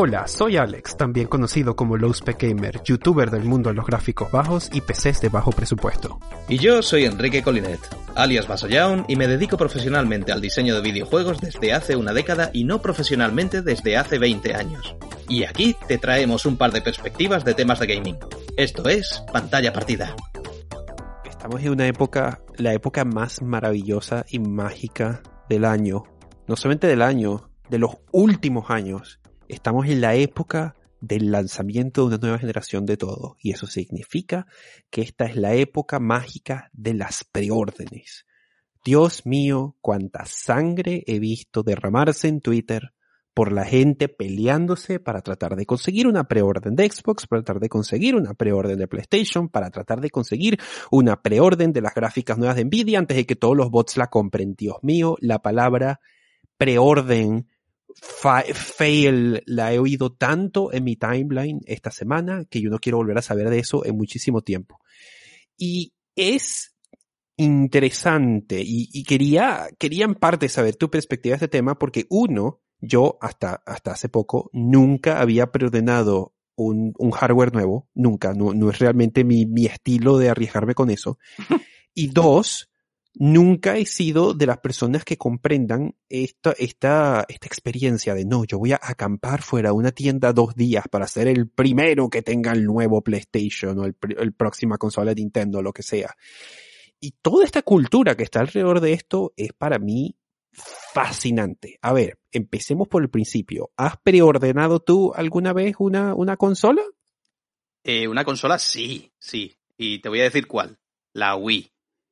Hola, soy Alex, también conocido como Lowspec Gamer, youtuber del mundo de los gráficos bajos y PCs de bajo presupuesto. Y yo soy Enrique Colinet, alias Basoyaun, y me dedico profesionalmente al diseño de videojuegos desde hace una década y no profesionalmente desde hace 20 años. Y aquí te traemos un par de perspectivas de temas de gaming. Esto es Pantalla Partida. Estamos en una época, la época más maravillosa y mágica del año. No solamente del año, de los últimos años. Estamos en la época del lanzamiento de una nueva generación de todo. Y eso significa que esta es la época mágica de las preórdenes. Dios mío, cuánta sangre he visto derramarse en Twitter por la gente peleándose para tratar de conseguir una preorden de Xbox, para tratar de conseguir una preorden de PlayStation, para tratar de conseguir una preorden de las gráficas nuevas de Nvidia antes de que todos los bots la compren. Dios mío, la palabra preorden fail la he oído tanto en mi timeline esta semana que yo no quiero volver a saber de eso en muchísimo tiempo. Y es interesante y quería en parte saber tu perspectiva de este tema porque yo hasta hace poco nunca había preordenado un hardware nuevo, nunca, no es realmente mi estilo de arriesgarme con eso. Y dos, nunca he sido de las personas que comprendan esta experiencia de no, yo voy a acampar fuera de una tienda 2 días para ser el primero que tenga el nuevo PlayStation o el próxima consola de Nintendo, lo que sea. Y toda esta cultura que está alrededor de esto es para mí fascinante. A ver, empecemos por el principio. ¿Has preordenado tú alguna vez una consola? Una consola sí. Y te voy a decir cuál. La Wii.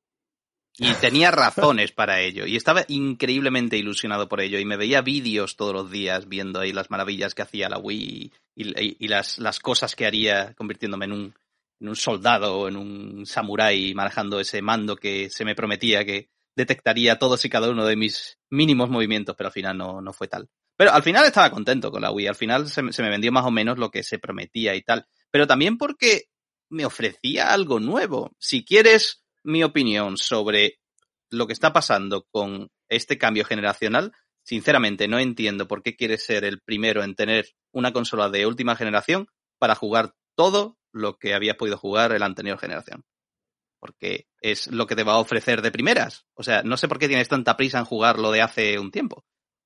Y tenía razones para ello. Y estaba increíblemente ilusionado por ello. Y me veía vídeos todos los días viendo ahí las maravillas que hacía la Wii y las cosas que haría convirtiéndome en un soldado o en un samurái manejando ese mando que se me prometía que detectaría todos y cada uno de mis mínimos movimientos, pero al final no fue tal. Pero al final estaba contento con la Wii. Al final se me vendió más o menos lo que se prometía y tal. Pero también porque me ofrecía algo nuevo. Si quieres mi opinión sobre lo que está pasando con este cambio generacional, sinceramente no entiendo por qué quieres ser el primero en tener una consola de última generación para jugar todo lo que habías podido jugar en la anterior generación. Porque es lo que te va a ofrecer de primeras. O sea, no sé por qué tienes tanta prisa en jugar lo de hace un tiempo.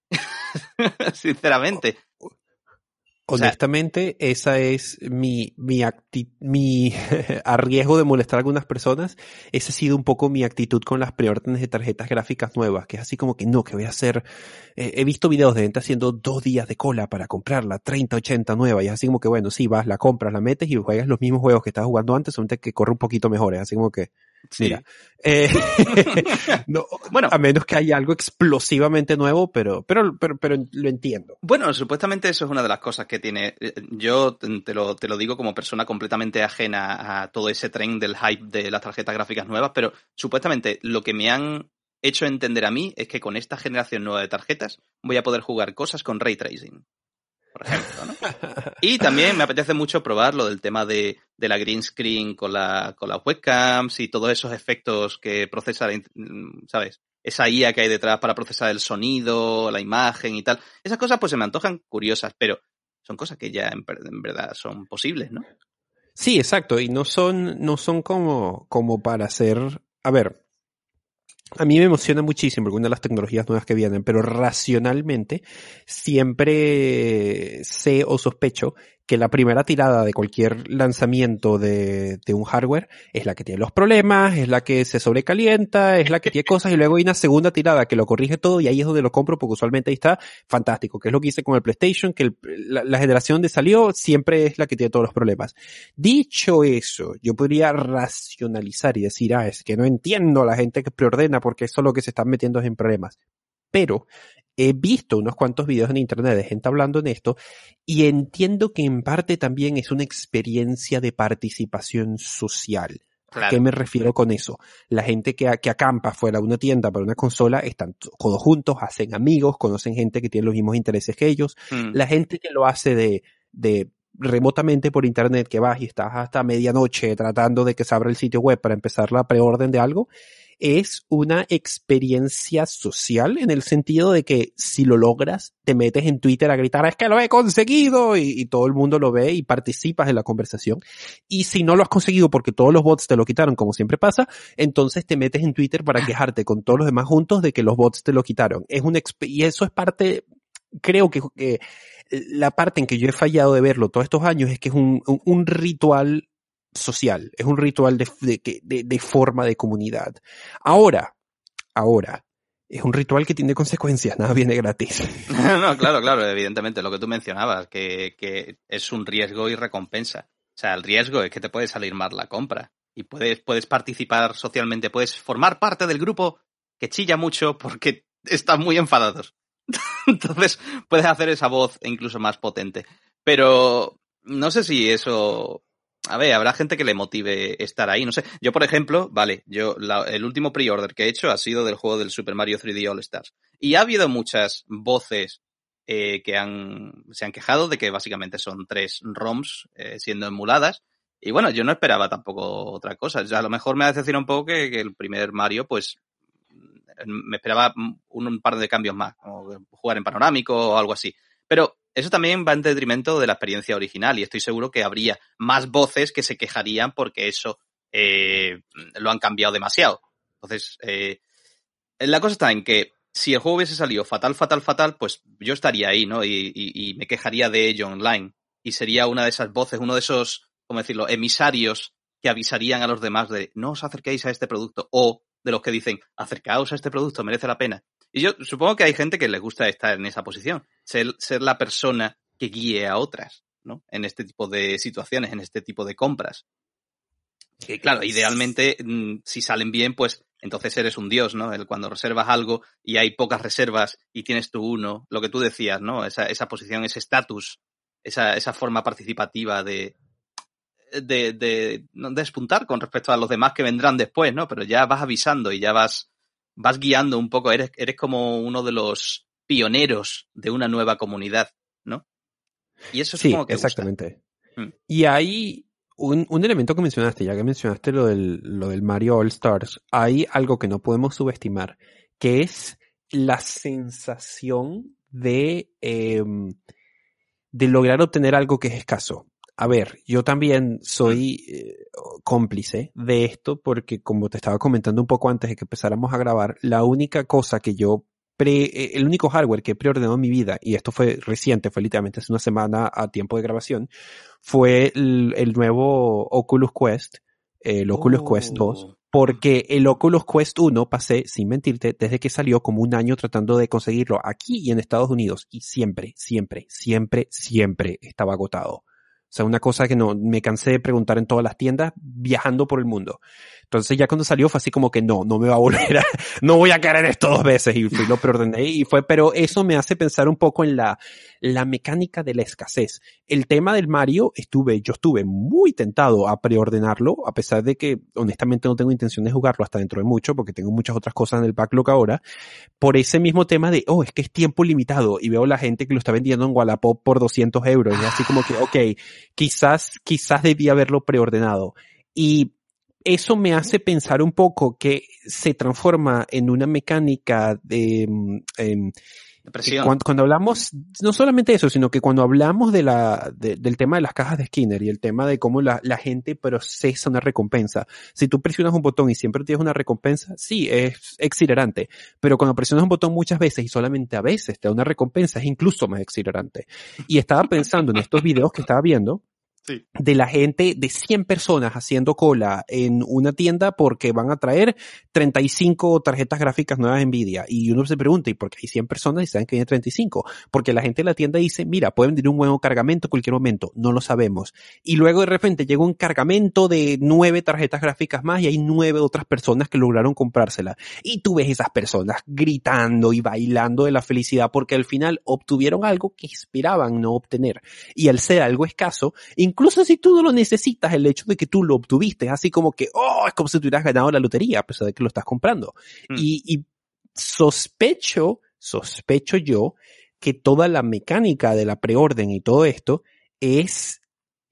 Sinceramente. Honestamente, esa es mi a riesgo de molestar a algunas personas, esa ha sido un poco mi actitud con las preórdenes de tarjetas gráficas nuevas, que es así como que no, que voy a hacer, he visto videos de gente haciendo 2 días de cola para comprarla, 3080 nueva, y es así como que bueno, sí, vas, la compras, la metes y juegas los mismos juegos que estabas jugando antes, solamente que corre un poquito mejor, es así como que, sí. Mira, no, bueno, a menos que haya algo explosivamente nuevo, pero lo entiendo. Bueno, supuestamente eso es una de las cosas que tiene. Yo te lo digo como persona completamente ajena a todo ese tren del hype de las tarjetas gráficas nuevas, pero supuestamente lo que me han hecho entender a mí es que con esta generación nueva de tarjetas voy a poder jugar cosas con Ray Tracing, por ejemplo, ¿no? Y también me apetece mucho probar lo del tema de la green screen con las webcams y todos esos efectos que procesa, ¿sabes? Esa IA que hay detrás para procesar el sonido, la imagen y tal. Esas cosas pues se me antojan curiosas, pero son cosas que ya en verdad son posibles, ¿no? Sí, exacto. Y no son como para hacer... A ver, a mí me emociona muchísimo algunas de las tecnologías nuevas que vienen, pero racionalmente siempre sé o sospecho que la primera tirada de cualquier lanzamiento de un hardware es la que tiene los problemas, es la que se sobrecalienta, es la que tiene cosas y luego hay una segunda tirada que lo corrige todo y ahí es donde lo compro porque usualmente ahí está fantástico, que es lo que hice con el PlayStation, que la generación de salió siempre es la que tiene todos los problemas. Dicho eso, yo podría racionalizar y decir, es que no entiendo a la gente que preordena porque eso es lo que se están metiendo en problemas. Pero he visto unos cuantos videos en internet de gente hablando en esto y entiendo que en parte también es una experiencia de participación social. Claro. ¿A qué me refiero con eso? La gente que acampa fuera de una tienda para una consola están todos juntos, hacen amigos, conocen gente que tiene los mismos intereses que ellos. La gente que lo hace de remotamente por internet, que vas y estás hasta medianoche tratando de que se abra el sitio web para empezar la preorden de algo, es una experiencia social en el sentido de que si lo logras, te metes en Twitter a gritar, ¡es que lo he conseguido! Y todo el mundo lo ve y participas en la conversación. Y si no lo has conseguido porque todos los bots te lo quitaron, como siempre pasa, entonces te metes en Twitter para quejarte con todos los demás juntos de que los bots te lo quitaron. Y eso es parte, creo que la parte en que yo he fallado de verlo todos estos años es que es un ritual social, es un ritual de forma de comunidad. Ahora, es un ritual que tiene consecuencias, nada viene gratis. No, claro, evidentemente, lo que tú mencionabas, que es un riesgo y recompensa. O sea, el riesgo es que te puede salir mal la compra y puedes participar socialmente, puedes formar parte del grupo que chilla mucho porque están muy enfadados. Entonces puedes hacer esa voz incluso más potente. Pero no sé si eso... A ver, habrá gente que le motive estar ahí, no sé. Yo, por ejemplo, el último pre-order que he hecho ha sido del juego del Super Mario 3D All Stars. Y ha habido muchas voces que se han quejado de que básicamente son 3 ROMs siendo emuladas. Y bueno, yo no esperaba tampoco otra cosa. O sea, a lo mejor me decepciona un poco que el primer Mario, pues, me esperaba un par de cambios más, como jugar en panorámico o algo así. Pero eso también va en detrimento de la experiencia original y estoy seguro que habría más voces que se quejarían porque eso lo han cambiado demasiado. Entonces, la cosa está en que si el juego hubiese salido fatal, pues yo estaría ahí, ¿no? Y me quejaría de ello online. Y sería una de esas voces, uno de esos, ¿cómo decirlo?, emisarios que avisarían a los demás de no os acerquéis a este producto, o de los que dicen acercaos a este producto, merece la pena. Y yo supongo que hay gente que les gusta estar en esa posición, ser la persona que guíe a otras, ¿no? En este tipo de situaciones, en este tipo de compras. Que claro, idealmente, si salen bien, pues entonces eres un dios, ¿no? Cuando reservas algo y hay pocas reservas y tienes tú uno, lo que tú decías, ¿no? Esa posición, ese estatus, esa forma participativa de despuntar con respecto a los demás que vendrán después, ¿no? Pero ya vas avisando y ya vas guiando un poco, eres como uno de los pioneros de una nueva comunidad, ¿no? Y eso Sí, supongo que gusta. exactamente. Y hay un elemento que mencionaste, ya que mencionaste lo del Mario All Stars, hay algo que no podemos subestimar, que es la sensación de lograr obtener algo que es escaso. A ver, yo también soy cómplice de esto porque, como te estaba comentando un poco antes de que empezáramos a grabar, la única cosa que el único hardware que he preordenado en mi vida, y esto fue reciente, fue literalmente hace una semana a tiempo de grabación, fue el nuevo Oculus Quest, el Oculus Quest 2, porque el Oculus Quest 1 pasé, sin mentirte, desde que salió como un año tratando de conseguirlo aquí y en Estados Unidos, y siempre estaba agotado. O sea, una cosa que no me cansé de preguntar en todas las tiendas viajando por el mundo. Entonces ya cuando salió fue así como que no me va a volver no voy a caer en esto 2 veces y lo preordené y pero eso me hace pensar un poco en la mecánica de la escasez. El tema del Mario, yo estuve muy tentado a preordenarlo, a pesar de que honestamente no tengo intención de jugarlo hasta dentro de mucho, porque tengo muchas otras cosas en el backlog ahora, por ese mismo tema de, es que es tiempo limitado, y veo la gente que lo está vendiendo en Wallapop por 200 euros, y así como que, ok, quizás debía haberlo preordenado. Y eso me hace pensar un poco que se transforma en una mecánica de cuando hablamos, no solamente eso, sino que cuando hablamos del tema de las cajas de Skinner y el tema de cómo la gente procesa una recompensa. Si tú presionas un botón y siempre tienes una recompensa, sí, es exhilarante. Pero cuando presionas un botón muchas veces y solamente a veces te da una recompensa, es incluso más exhilarante. Y estaba pensando en estos videos que estaba viendo, sí, de la gente, de 100 personas haciendo cola en una tienda porque van a traer 35 tarjetas gráficas nuevas Nvidia. Y uno se pregunta, ¿y por qué hay 100 personas y saben que hay 35? Porque la gente de la tienda dice, mira, pueden venir un nuevo cargamento en cualquier momento. No lo sabemos. Y luego de repente llega un cargamento de 9 tarjetas gráficas más y hay 9 otras personas que lograron comprársela. Y tú ves esas personas gritando y bailando de la felicidad porque al final obtuvieron algo que esperaban no obtener. Y al ser algo escaso, incluso si tú no lo necesitas, el hecho de que tú lo obtuviste, es así como que, es como si tú hubieras ganado la lotería, a pesar de que lo estás comprando. Y sospecho yo que toda la mecánica de la preorden y todo esto es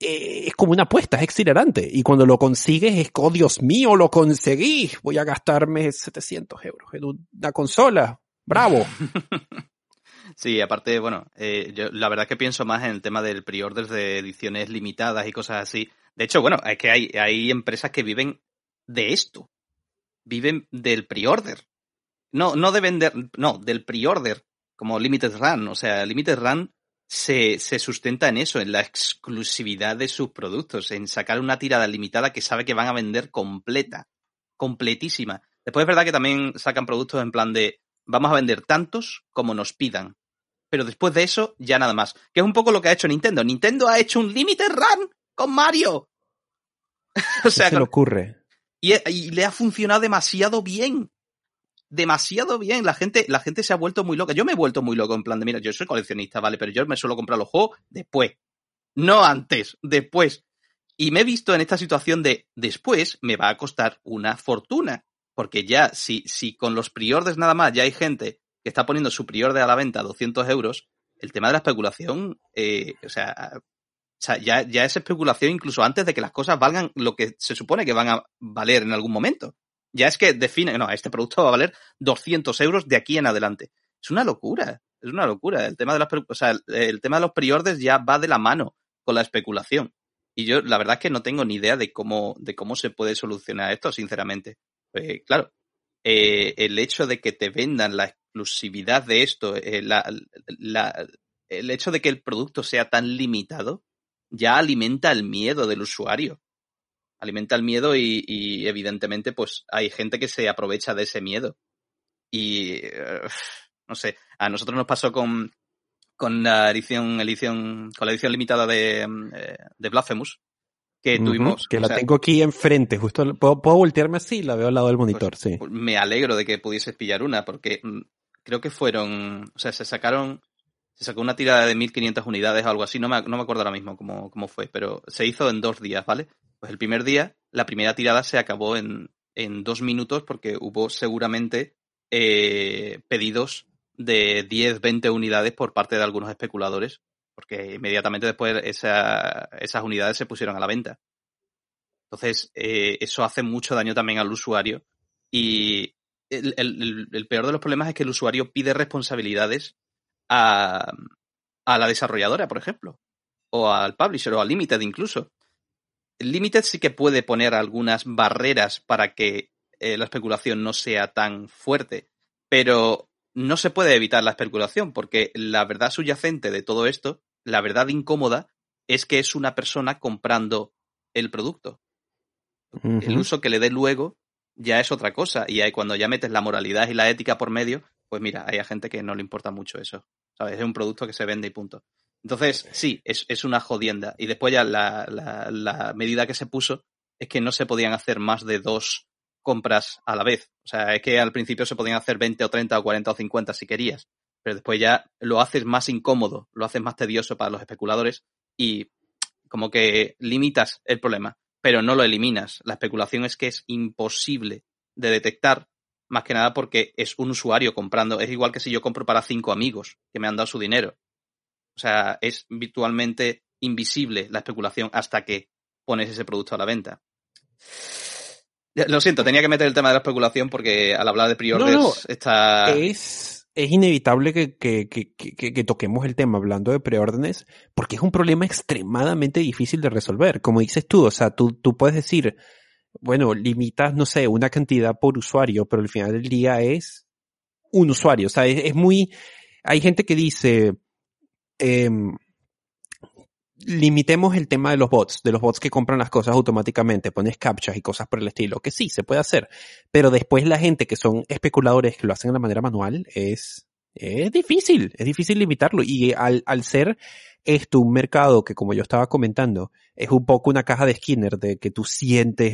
es como una apuesta, es exhilarante. Y cuando lo consigues es, oh Dios mío, lo conseguí. Voy a gastarme 700 euros en una consola. ¡Bravo! Sí, aparte, bueno, yo la verdad es que pienso más en el tema del pre-orders de ediciones limitadas y cosas así. De hecho, bueno, es que hay empresas que viven de esto. Viven del pre-order. No de vender, no, del pre-order, como Limited Run. O sea, Limited Run se sustenta en eso, en la exclusividad de sus productos, en sacar una tirada limitada que sabe que van a vender completa, completísima. Después es verdad que también sacan productos en plan de vamos a vender tantos como nos pidan. Pero después de eso, ya nada más. Que es un poco lo que ha hecho Nintendo. Nintendo ha hecho un Limited Run con Mario. O ¿Qué sea, se le ocurre? y le ha funcionado demasiado bien. Demasiado bien. La gente se ha vuelto muy loca. Yo me he vuelto muy loco en plan de, mira, yo soy coleccionista, vale, pero yo me suelo comprar los juegos después. No antes, después. Y me he visto en esta situación de después me va a costar una fortuna. Porque ya, si con los pre-orders nada más ya hay gente que está poniendo su pre-order a la venta a 200 euros, el tema de la especulación, o sea, ya es especulación incluso antes de que las cosas valgan lo que se supone que van a valer en algún momento. Ya es que define, no, este producto va a valer 200 euros de aquí en adelante. Es una locura, es una locura. El tema de el tema de los pre-orders ya va de la mano con la especulación. Y yo la verdad es que no tengo ni idea de cómo se puede solucionar esto, sinceramente. Claro, el hecho de que te vendan la exclusividad de esto, el hecho de que el producto sea tan limitado, ya alimenta el miedo del usuario. Alimenta el miedo y evidentemente pues hay gente que se aprovecha de ese miedo. Y no sé, a nosotros nos pasó con la edición limitada de Blasphemous, que tuvimos, Que o la sea, tengo aquí enfrente, justo. ¿Puedo voltearme así? La veo al lado del pues monitor, sí. me alegro de que pudieses pillar una, porque creo que fueron, o sea, se sacó una tirada de 1500 unidades o algo así, no me acuerdo ahora mismo cómo fue, pero se hizo en 2 días, ¿vale? Pues el primer día, la primera tirada se acabó en 2 minutos porque hubo seguramente pedidos de 10, 20 unidades por parte de algunos especuladores, porque inmediatamente después esas unidades se pusieron a la venta. Entonces, eso hace mucho daño también al usuario y el peor de los problemas es que el usuario pide responsabilidades a la desarrolladora, por ejemplo, o al publisher, o al Limited incluso. El Limited sí que puede poner algunas barreras para que la especulación no sea tan fuerte, pero no se puede evitar la especulación, porque la verdad subyacente de todo esto, la verdad incómoda, es que es una persona comprando el producto. El uso que le dé luego ya es otra cosa, y ahí cuando ya metes la moralidad y la ética por medio, pues mira, hay gente que no le importa mucho eso. ¿Sabes? Es un producto que se vende y punto. Entonces, sí, es una jodienda. Y después ya la medida que se puso es que no se podían hacer más de 2 compras a la vez. O sea, es que al principio se podían hacer 20 o 30 o 40 o 50 si querías. Pero después ya lo haces más incómodo, lo haces más tedioso para los especuladores y como que limitas el problema, pero no lo eliminas. La especulación es que es imposible de detectar, más que nada porque es un usuario comprando. Es igual que si yo compro para 5 amigos que me han dado su dinero. O sea, es virtualmente invisible la especulación hasta que pones ese producto a la venta. Lo siento, tenía que meter el tema de la especulación porque al hablar de pre-orders está... Es inevitable que toquemos el tema hablando de preórdenes, porque es un problema extremadamente difícil de resolver. Como dices tú, o sea, tú puedes decir, bueno, limitas, no sé, una cantidad por usuario, pero al final del día es un usuario. O sea, es muy... Hay gente que dice, limitemos el tema de los bots que compran las cosas automáticamente, pones captchas y cosas por el estilo, que sí, se puede hacer, pero después la gente que son especuladores que lo hacen de manera manual es difícil limitarlo, y al ser esto un mercado que, como yo estaba comentando, es un poco una caja de Skinner, de que tú sientes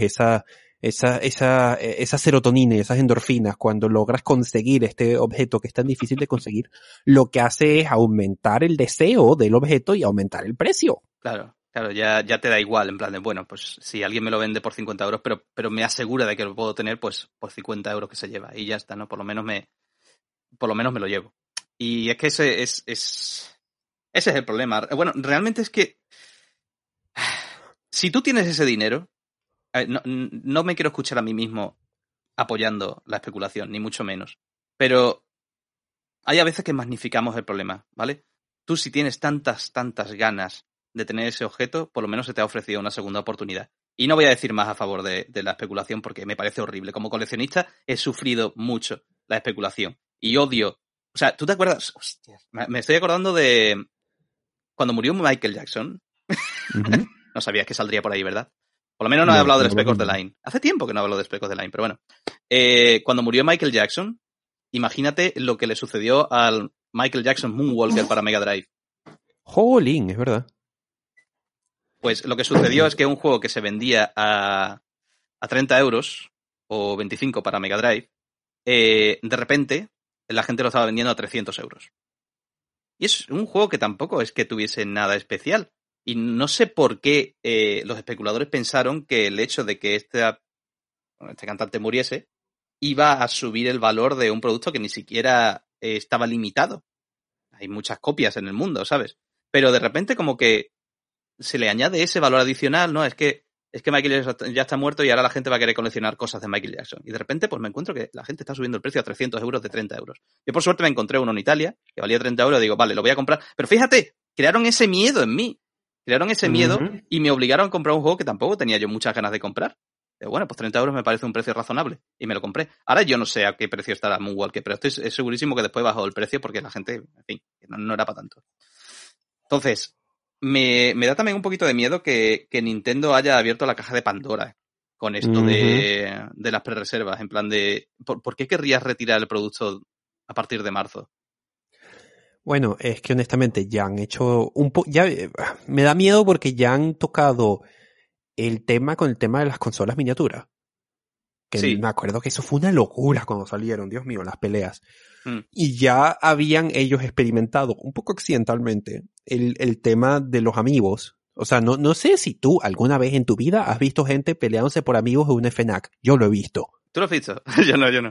esa serotonina y esas endorfinas cuando logras conseguir este objeto que es tan difícil de conseguir, lo que hace es aumentar el deseo del objeto y aumentar el precio. Claro, ya te da igual, en plan de, bueno, pues si alguien me lo vende por 50 euros, pero me asegura de que lo puedo tener, pues por 50 euros que se lleva, y ya está, ¿no? Por lo menos me lo llevo. Y es que ese es el problema. Bueno, realmente es que Si tú tienes ese dinero, no me quiero escuchar a mí mismo apoyando la especulación, ni mucho menos. Pero hay a veces que magnificamos el problema, ¿vale? Tú si tienes tantas ganas de tener ese objeto, por lo menos se te ha ofrecido una segunda oportunidad. Y no voy a decir más a favor de la especulación porque me parece horrible. Como coleccionista he sufrido mucho la especulación. Y odio... O sea, ¿tú te acuerdas? Hostia, me estoy acordando de cuando murió Michael Jackson. Uh-huh. No sabías que saldría por ahí, ¿verdad? Por lo menos no he No, hablado del no lo Spec of the mismo. Line. Hace tiempo que no hablo de Spec of the Line, pero bueno. Cuando murió Michael Jackson, imagínate lo que le sucedió al Michael Jackson Moonwalker para Mega Drive. Jolín, es verdad. Pues lo que sucedió es que un juego que se vendía a 30 euros o 25 para Mega Drive, de repente la gente lo estaba vendiendo a 300 euros. Y es un juego que tampoco es que tuviese nada especial. Y no sé por qué los especuladores pensaron que el hecho de que este cantante muriese iba a subir el valor de un producto que ni siquiera estaba limitado. Hay muchas copias en el mundo, ¿sabes? Pero de repente como que se le añade ese valor adicional, ¿no? Es que Michael Jackson ya está muerto y ahora la gente va a querer coleccionar cosas de Michael Jackson. Y de repente pues me encuentro que la gente está subiendo el precio a 300 euros de 30 euros. Yo por suerte me encontré uno en Italia que valía 30 euros y digo, vale, lo voy a comprar. Pero fíjate, crearon ese miedo en mí. Crearon ese miedo Uh-huh. y me obligaron a comprar un juego que tampoco tenía yo muchas ganas de comprar. Bueno, pues 30 euros me parece un precio razonable y me lo compré. Ahora yo no sé a qué precio estará Moonwalker, pero estoy segurísimo que después bajó el precio porque la gente, en fin, no era para tanto. Entonces, me da también un poquito de miedo que Nintendo haya abierto la caja de Pandora con esto Uh-huh. de las prerreservas, en plan de ¿por qué querrías retirar el producto a partir de marzo? Bueno, es que honestamente ya han hecho me da miedo porque ya han tocado el tema con el tema de las consolas miniaturas. Que Sí. me acuerdo que eso fue una locura cuando salieron, Dios mío, las peleas. Mm. Y ya habían ellos experimentado, un poco accidentalmente, el tema de los amigos. O sea, no sé si tú alguna vez en tu vida has visto gente peleándose por amigos de un FNAC. Yo lo he visto. ¿Tú lo has visto? Yo no.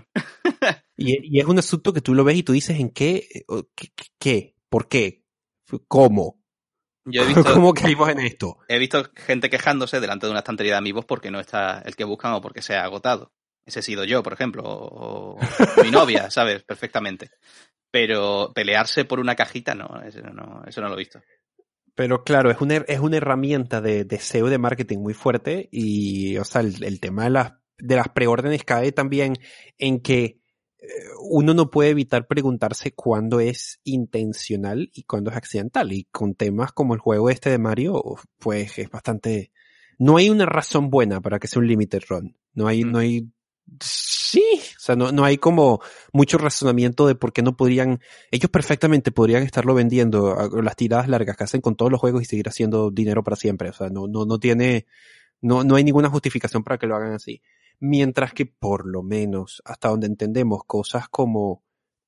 Y es un asunto que tú lo ves y tú dices, ¿en qué? ¿Qué? ¿Por qué? ¿Cómo? Yo he visto, ¿Cómo caímos en esto? he visto gente quejándose delante de una estantería de amigos porque no está el que buscan o porque se ha agotado. Ese he sido yo, por ejemplo, o mi novia, ¿sabes? Perfectamente. Pero pelearse por una cajita, eso no lo he visto. Pero claro, es una herramienta de SEO de marketing muy fuerte y, o sea, el tema de las preórdenes cae también en que uno no puede evitar preguntarse cuándo es intencional y cuándo es accidental. Y con temas como el juego este de Mario, pues es bastante... No hay una razón buena para que sea un limited run. No hay... Sí, o sea, no hay como mucho razonamiento de por qué no podrían... Ellos perfectamente podrían estarlo vendiendo a las tiradas largas que hacen con todos los juegos y seguir haciendo dinero para siempre. O sea, no tiene... No hay ninguna justificación para que lo hagan así. Mientras que por lo menos, hasta donde entendemos, cosas como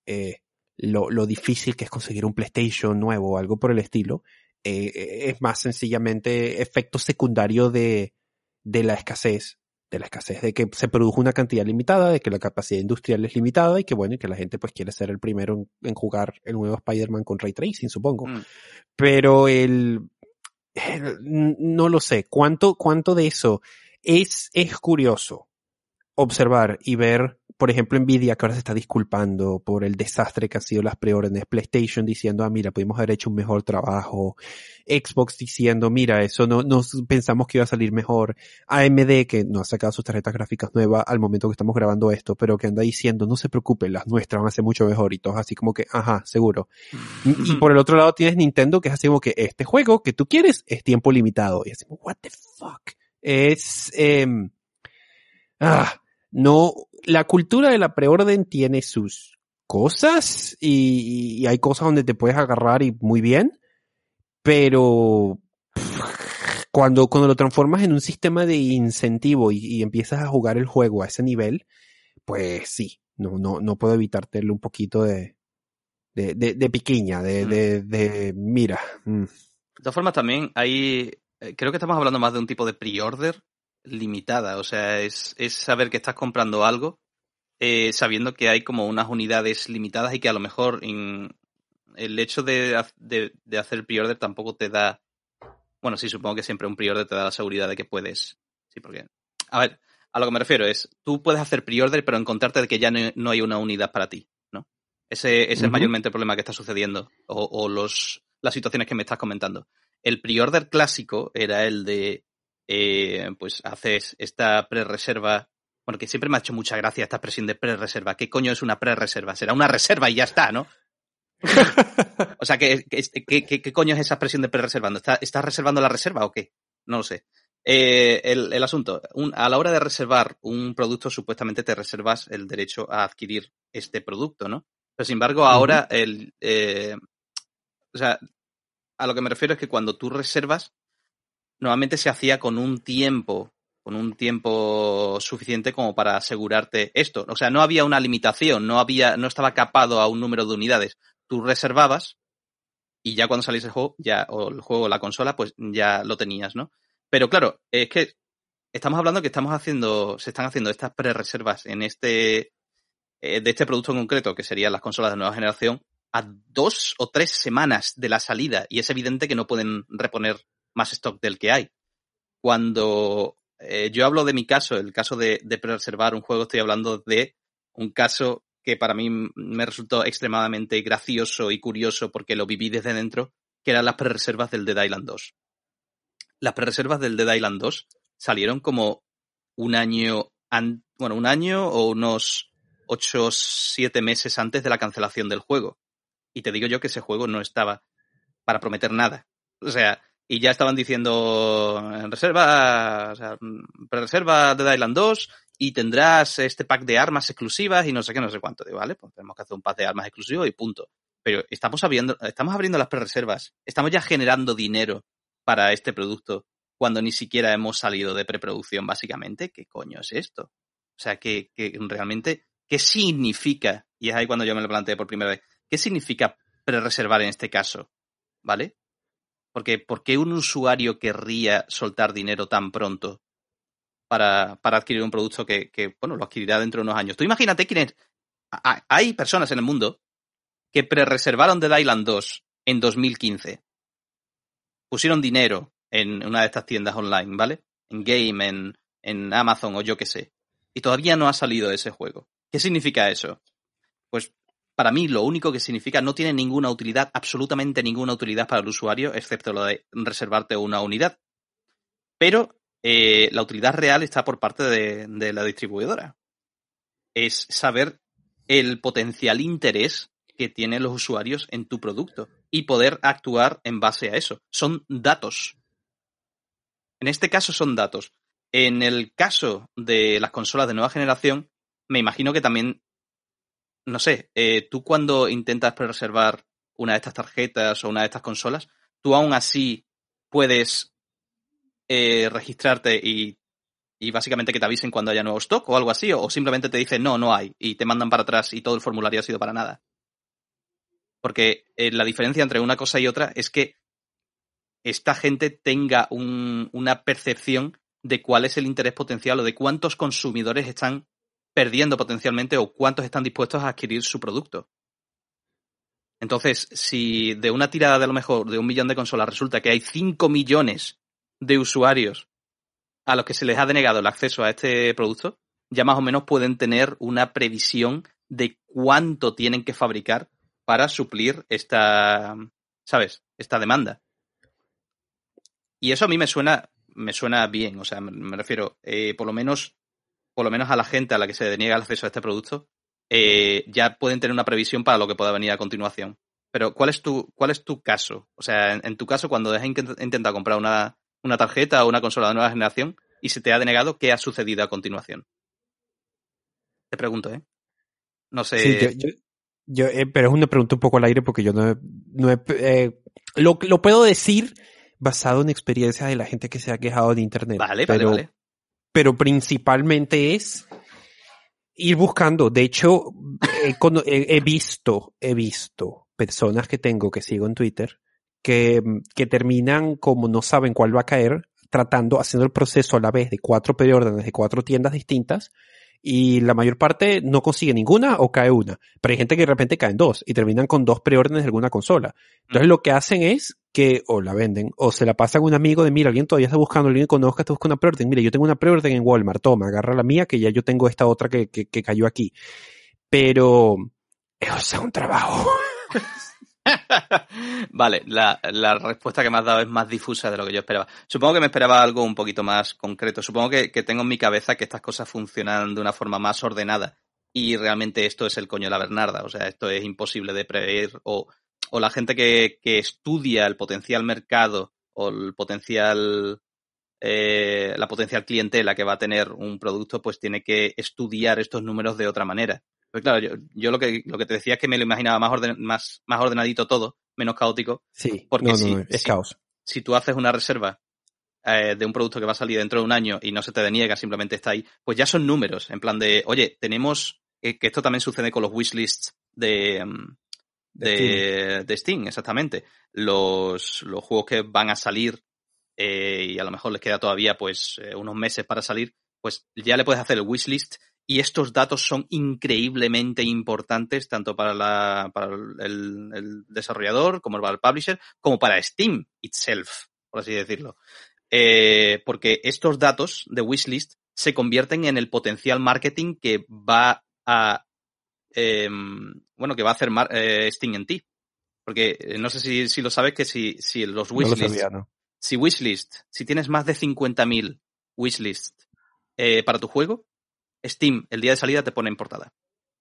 lo difícil que es conseguir un PlayStation nuevo o algo por el estilo, es más sencillamente efecto secundario de la escasez. De la escasez, de que se produjo una cantidad limitada, de que la capacidad industrial es limitada y que bueno, y que la gente pues quiere ser el primero en jugar el nuevo Spider-Man con Ray Tracing, supongo. Mm. Pero no lo sé, cuánto de eso es curioso observar y ver, por ejemplo, Nvidia que ahora se está disculpando por el desastre que han sido las preórdenes, PlayStation diciendo, mira, pudimos haber hecho un mejor trabajo, Xbox diciendo, mira, eso no pensamos que iba a salir mejor, AMD que no ha sacado sus tarjetas gráficas nuevas al momento que estamos grabando esto, pero que anda diciendo, no se preocupen, las nuestras van a ser mucho mejor y todos así como que, ajá, seguro. Y por el otro lado tienes Nintendo que es así como que este juego que tú quieres es tiempo limitado. Y así como, what the fuck? Es, no, la cultura de la preorden tiene sus cosas y hay cosas donde te puedes agarrar y muy bien, pero cuando lo transformas en un sistema de incentivo y empiezas a jugar el juego a ese nivel, pues sí, no puedo evitártelo un poquito de piquiña, de mira. De todas formas, también hay. Creo que estamos hablando más de un tipo de pre-order limitada. O sea, es saber que estás comprando algo sabiendo que hay como unas unidades limitadas y que a lo mejor el hecho de hacer el pre-order tampoco te da Bueno, sí, supongo que siempre un pre-order te da la seguridad de que puedes. Sí, porque... A ver, a lo que me refiero es, tú puedes hacer pre-order, pero encontrarte de que ya no hay una unidad para ti, ¿no? Ese es mayormente el problema que está sucediendo, o las situaciones que me estás comentando. El pre-order clásico era el de, pues haces esta pre-reserva, bueno, que siempre me ha hecho mucha gracia esta expresión de pre-reserva. ¿Qué coño es una pre-reserva? Será una reserva y ya está, ¿no? O sea, ¿qué coño es esa expresión de pre-reservando? ¿Estás reservando la reserva o qué? No lo sé. El asunto, a la hora de reservar un producto, supuestamente te reservas el derecho a adquirir este producto, ¿no? Pero sin embargo, ahora, o sea, a lo que me refiero es que cuando tú reservas, normalmente se hacía con un tiempo suficiente como para asegurarte esto. O sea, no había una limitación, no estaba capado a un número de unidades. Tú reservabas y ya cuando saliese el juego, o el juego o la consola, pues ya lo tenías, ¿no? Pero claro, es que estamos hablando que se están haciendo estas pre-reservas en de este producto en concreto, que serían las consolas de nueva generación, a 2 o 3 semanas de la salida, y es evidente que no pueden reponer más stock del que hay. Cuando yo hablo de mi caso, el caso de pre-reservar un juego, estoy hablando de un caso que para mí me resultó extremadamente gracioso y curioso porque lo viví desde dentro, que eran las pre-reservas del Dead Island 2. Las pre-reservas del Dead Island 2 salieron como un año o unos 8 o 7 meses antes de la cancelación del juego. Y te digo yo que ese juego no estaba para prometer nada. O sea, y ya estaban diciendo pre-reserva Dead Island 2 y tendrás este pack de armas exclusivas y no sé qué, no sé cuánto. Digo, vale, pues tenemos que hacer un pack de armas exclusivo y punto. Pero estamos abriendo las pre-reservas, estamos ya generando dinero para este producto cuando ni siquiera hemos salido de preproducción, básicamente. ¿Qué coño es esto? O sea, que realmente, ¿qué significa? Y es ahí cuando yo me lo planteé por primera vez. ¿Qué significa pre-reservar en este caso? ¿Vale? Porque ¿por qué un usuario querría soltar dinero tan pronto para adquirir un producto que, bueno, lo adquirirá dentro de unos años? Tú imagínate quién es. Hay personas en el mundo que pre-reservaron Dead Island 2 en 2015. Pusieron dinero en una de estas tiendas online, ¿vale? En Game, en Amazon o yo qué sé. Y todavía no ha salido ese juego. ¿Qué significa eso? Pues para mí lo único que significa no tiene ninguna utilidad, absolutamente ninguna utilidad para el usuario, excepto lo de reservarte una unidad. Pero la utilidad real está por parte de la distribuidora. Es saber el potencial interés que tienen los usuarios en tu producto y poder actuar en base a eso. Son datos. En este caso son datos. En el caso de las consolas de nueva generación, me imagino que también, no sé, tú cuando intentas reservar una de estas tarjetas o una de estas consolas, tú aún así puedes registrarte y básicamente que te avisen cuando haya nuevo stock o algo así, o simplemente te dicen no hay, y te mandan para atrás y todo el formulario ha sido para nada. Porque la diferencia entre una cosa y otra es que esta gente tenga una percepción de cuál es el interés potencial o de cuántos consumidores están perdiendo potencialmente o cuántos están dispuestos a adquirir su producto. Entonces, si de una tirada de a lo mejor de 1 millón de consolas resulta que hay 5 millones de usuarios a los que se les ha denegado el acceso a este producto, ya más o menos pueden tener una previsión de cuánto tienen que fabricar para suplir esta demanda. Y eso a mí me suena bien, o sea, me refiero, por lo menos a la gente a la que se deniega el acceso a este producto, ya pueden tener una previsión para lo que pueda venir a continuación. Pero ¿cuál es tu caso? O sea, en tu caso, cuando has intentado comprar una tarjeta o una consola de nueva generación y se te ha denegado, ¿qué ha sucedido a continuación? Te pregunto, ¿eh? No sé. Sí, pero es una pregunta un poco al aire porque yo lo puedo decir basado en experiencias de la gente que se ha quejado en internet. Vale. Pero principalmente es ir buscando. De hecho, he visto personas que sigo en Twitter, que terminan como no saben cuál va a caer, haciendo el proceso a la vez de 4 preórdenes de 4 tiendas distintas y la mayor parte no consigue ninguna o cae una. Pero hay gente que de repente caen dos y terminan con 2 preórdenes de alguna consola. Entonces lo que hacen es que o la venden o se la pasan a un amigo de, mira, alguien todavía está buscando, alguien conozca, está buscando una preorden. Mira, yo tengo una preorden en Walmart, toma, agarra la mía que ya yo tengo esta otra que cayó aquí. Pero eso es un trabajo. Vale, la respuesta que me has dado es más difusa de lo que yo esperaba. Supongo que me esperaba algo un poquito más concreto. Supongo que tengo en mi cabeza que estas cosas funcionan de una forma más ordenada y realmente esto es el coño de la Bernarda. O sea, esto es imposible de prever o la gente que estudia el potencial mercado o el potencial la potencial clientela que va a tener un producto, pues tiene que estudiar estos números de otra manera. Pues claro, yo lo que te decía es que me lo imaginaba más ordenadito todo, menos caótico. Sí, porque no, es caos. Si tú haces una reserva de un producto que va a salir dentro de un año y no se te deniega, simplemente está ahí, pues ya son números, en plan de, oye, tenemos, que esto también sucede con los wishlists de Steam, exactamente. Los juegos que van a salir y a lo mejor les queda todavía pues unos meses para salir, pues ya le puedes hacer el wishlist y estos datos son increíblemente importantes tanto para el desarrollador como para el publisher como para Steam itself, por así decirlo. Porque estos datos de wishlist se convierten en el potencial marketing que va a que va a hacer Steam en ti. Porque no sé si lo sabes que si los wishlists... No lo sabía, ¿no? Si tienes más de 50.000 wishlist para tu juego, Steam el día de salida te pone en portada.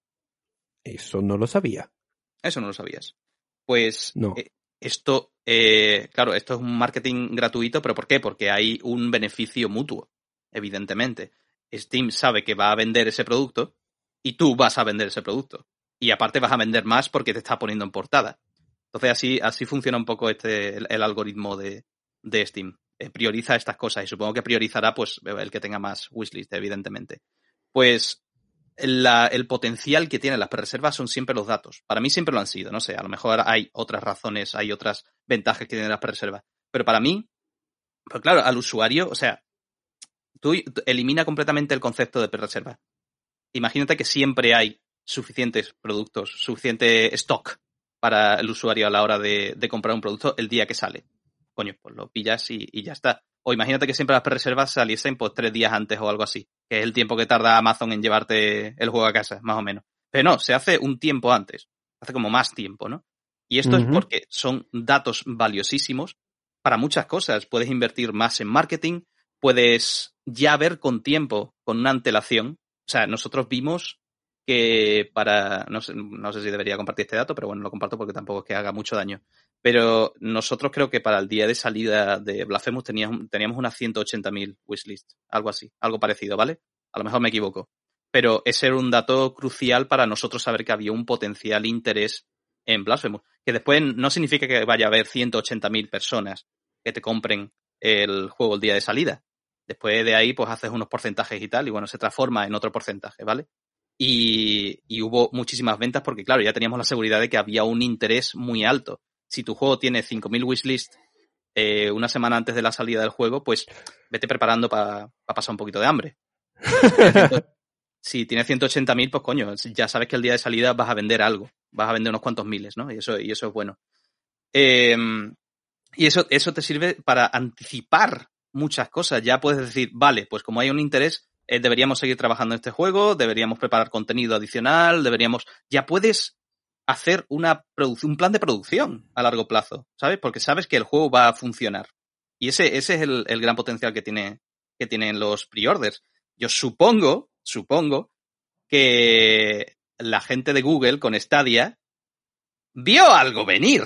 Eso no lo sabía. Eso no lo sabías. Pues no. Esto, claro, esto es un marketing gratuito, pero ¿por qué? Porque hay un beneficio mutuo, evidentemente. Steam sabe que va a vender ese producto y tú vas a vender ese producto. Y aparte vas a vender más porque te está poniendo en portada. Entonces así funciona un poco el algoritmo de Steam. Prioriza estas cosas y supongo que priorizará pues el que tenga más wishlist, evidentemente. Pues el potencial que tienen las prerreservas son siempre los datos. Para mí siempre lo han sido, no sé, a lo mejor hay otras razones, hay otras ventajas que tienen las prerreservas. Pero para mí, pues claro, al usuario, o sea, tú elimina completamente el concepto de prerreserva. Imagínate que siempre hay suficientes productos, suficiente stock para el usuario a la hora de comprar un producto el día que sale. Coño, pues lo pillas y ya está. O imagínate que siempre las prerreservas saliesen pues 3 días antes o algo así, que es el tiempo que tarda Amazon en llevarte el juego a casa, más o menos. Pero no, se hace un tiempo antes, hace como más tiempo, ¿no? Y esto es porque son datos valiosísimos para muchas cosas. Puedes invertir más en marketing, puedes ya ver con tiempo, con una antelación. O sea, nosotros vimos que no sé si debería compartir este dato, pero bueno, lo comparto porque tampoco es que haga mucho daño. Pero nosotros creo que para el día de salida de Blasphemous teníamos unas 180.000 wishlist, algo así, algo parecido, ¿vale? A lo mejor me equivoco. Pero ese era un dato crucial para nosotros saber que había un potencial interés en Blasphemous. Que después no significa que vaya a haber 180.000 personas que te compren el juego el día de salida. Después de ahí, pues haces unos porcentajes y tal, y bueno, se transforma en otro porcentaje, ¿vale? Y hubo muchísimas ventas porque, claro, ya teníamos la seguridad de que había un interés muy alto. Si tu juego tiene 5.000 wishlist una semana antes de la salida del juego, pues vete preparando para pasar un poquito de hambre. Si tienes 180.000, pues coño, ya sabes que el día de salida vas a vender algo. Vas a vender unos cuantos miles, ¿no? Y eso es bueno. Y eso te sirve para anticipar muchas cosas. Ya puedes decir, vale, pues como hay un interés, deberíamos seguir trabajando en este juego, deberíamos preparar contenido adicional, ya puedes hacer un plan de producción a largo plazo, ¿sabes? Porque sabes que el juego va a funcionar. Y ese es el gran potencial que tienen los pre-orders. Yo supongo que la gente de Google con Stadia vio algo venir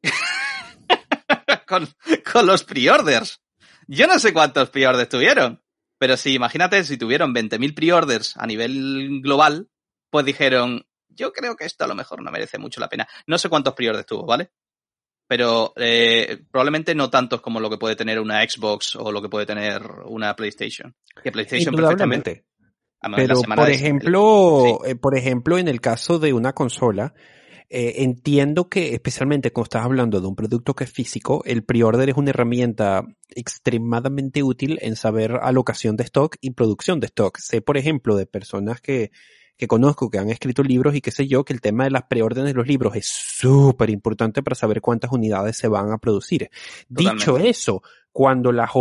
con los pre-orders. Yo no sé cuántos pre-orders tuvieron, pero imagínate, si tuvieron 20.000 pre-orders a nivel global, pues dijeron, yo creo que esto a lo mejor no merece mucho la pena. No sé cuántos pre-orders tuvo, ¿vale? Pero probablemente no tantos como lo que puede tener una Xbox o lo que puede tener una PlayStation. Que PlayStation perfectamente. Pero, por ejemplo, en el caso de una consola, entiendo que, especialmente cuando estás hablando de un producto que es físico, el pre-order es una herramienta extremadamente útil en saber alocación de stock y producción de stock. Sé, por ejemplo, de personas que conozco que han escrito libros y qué sé yo, que el tema de las preórdenes de los libros es súper importante para saber cuántas unidades se van a producir. Totalmente. Dicho eso, cuando las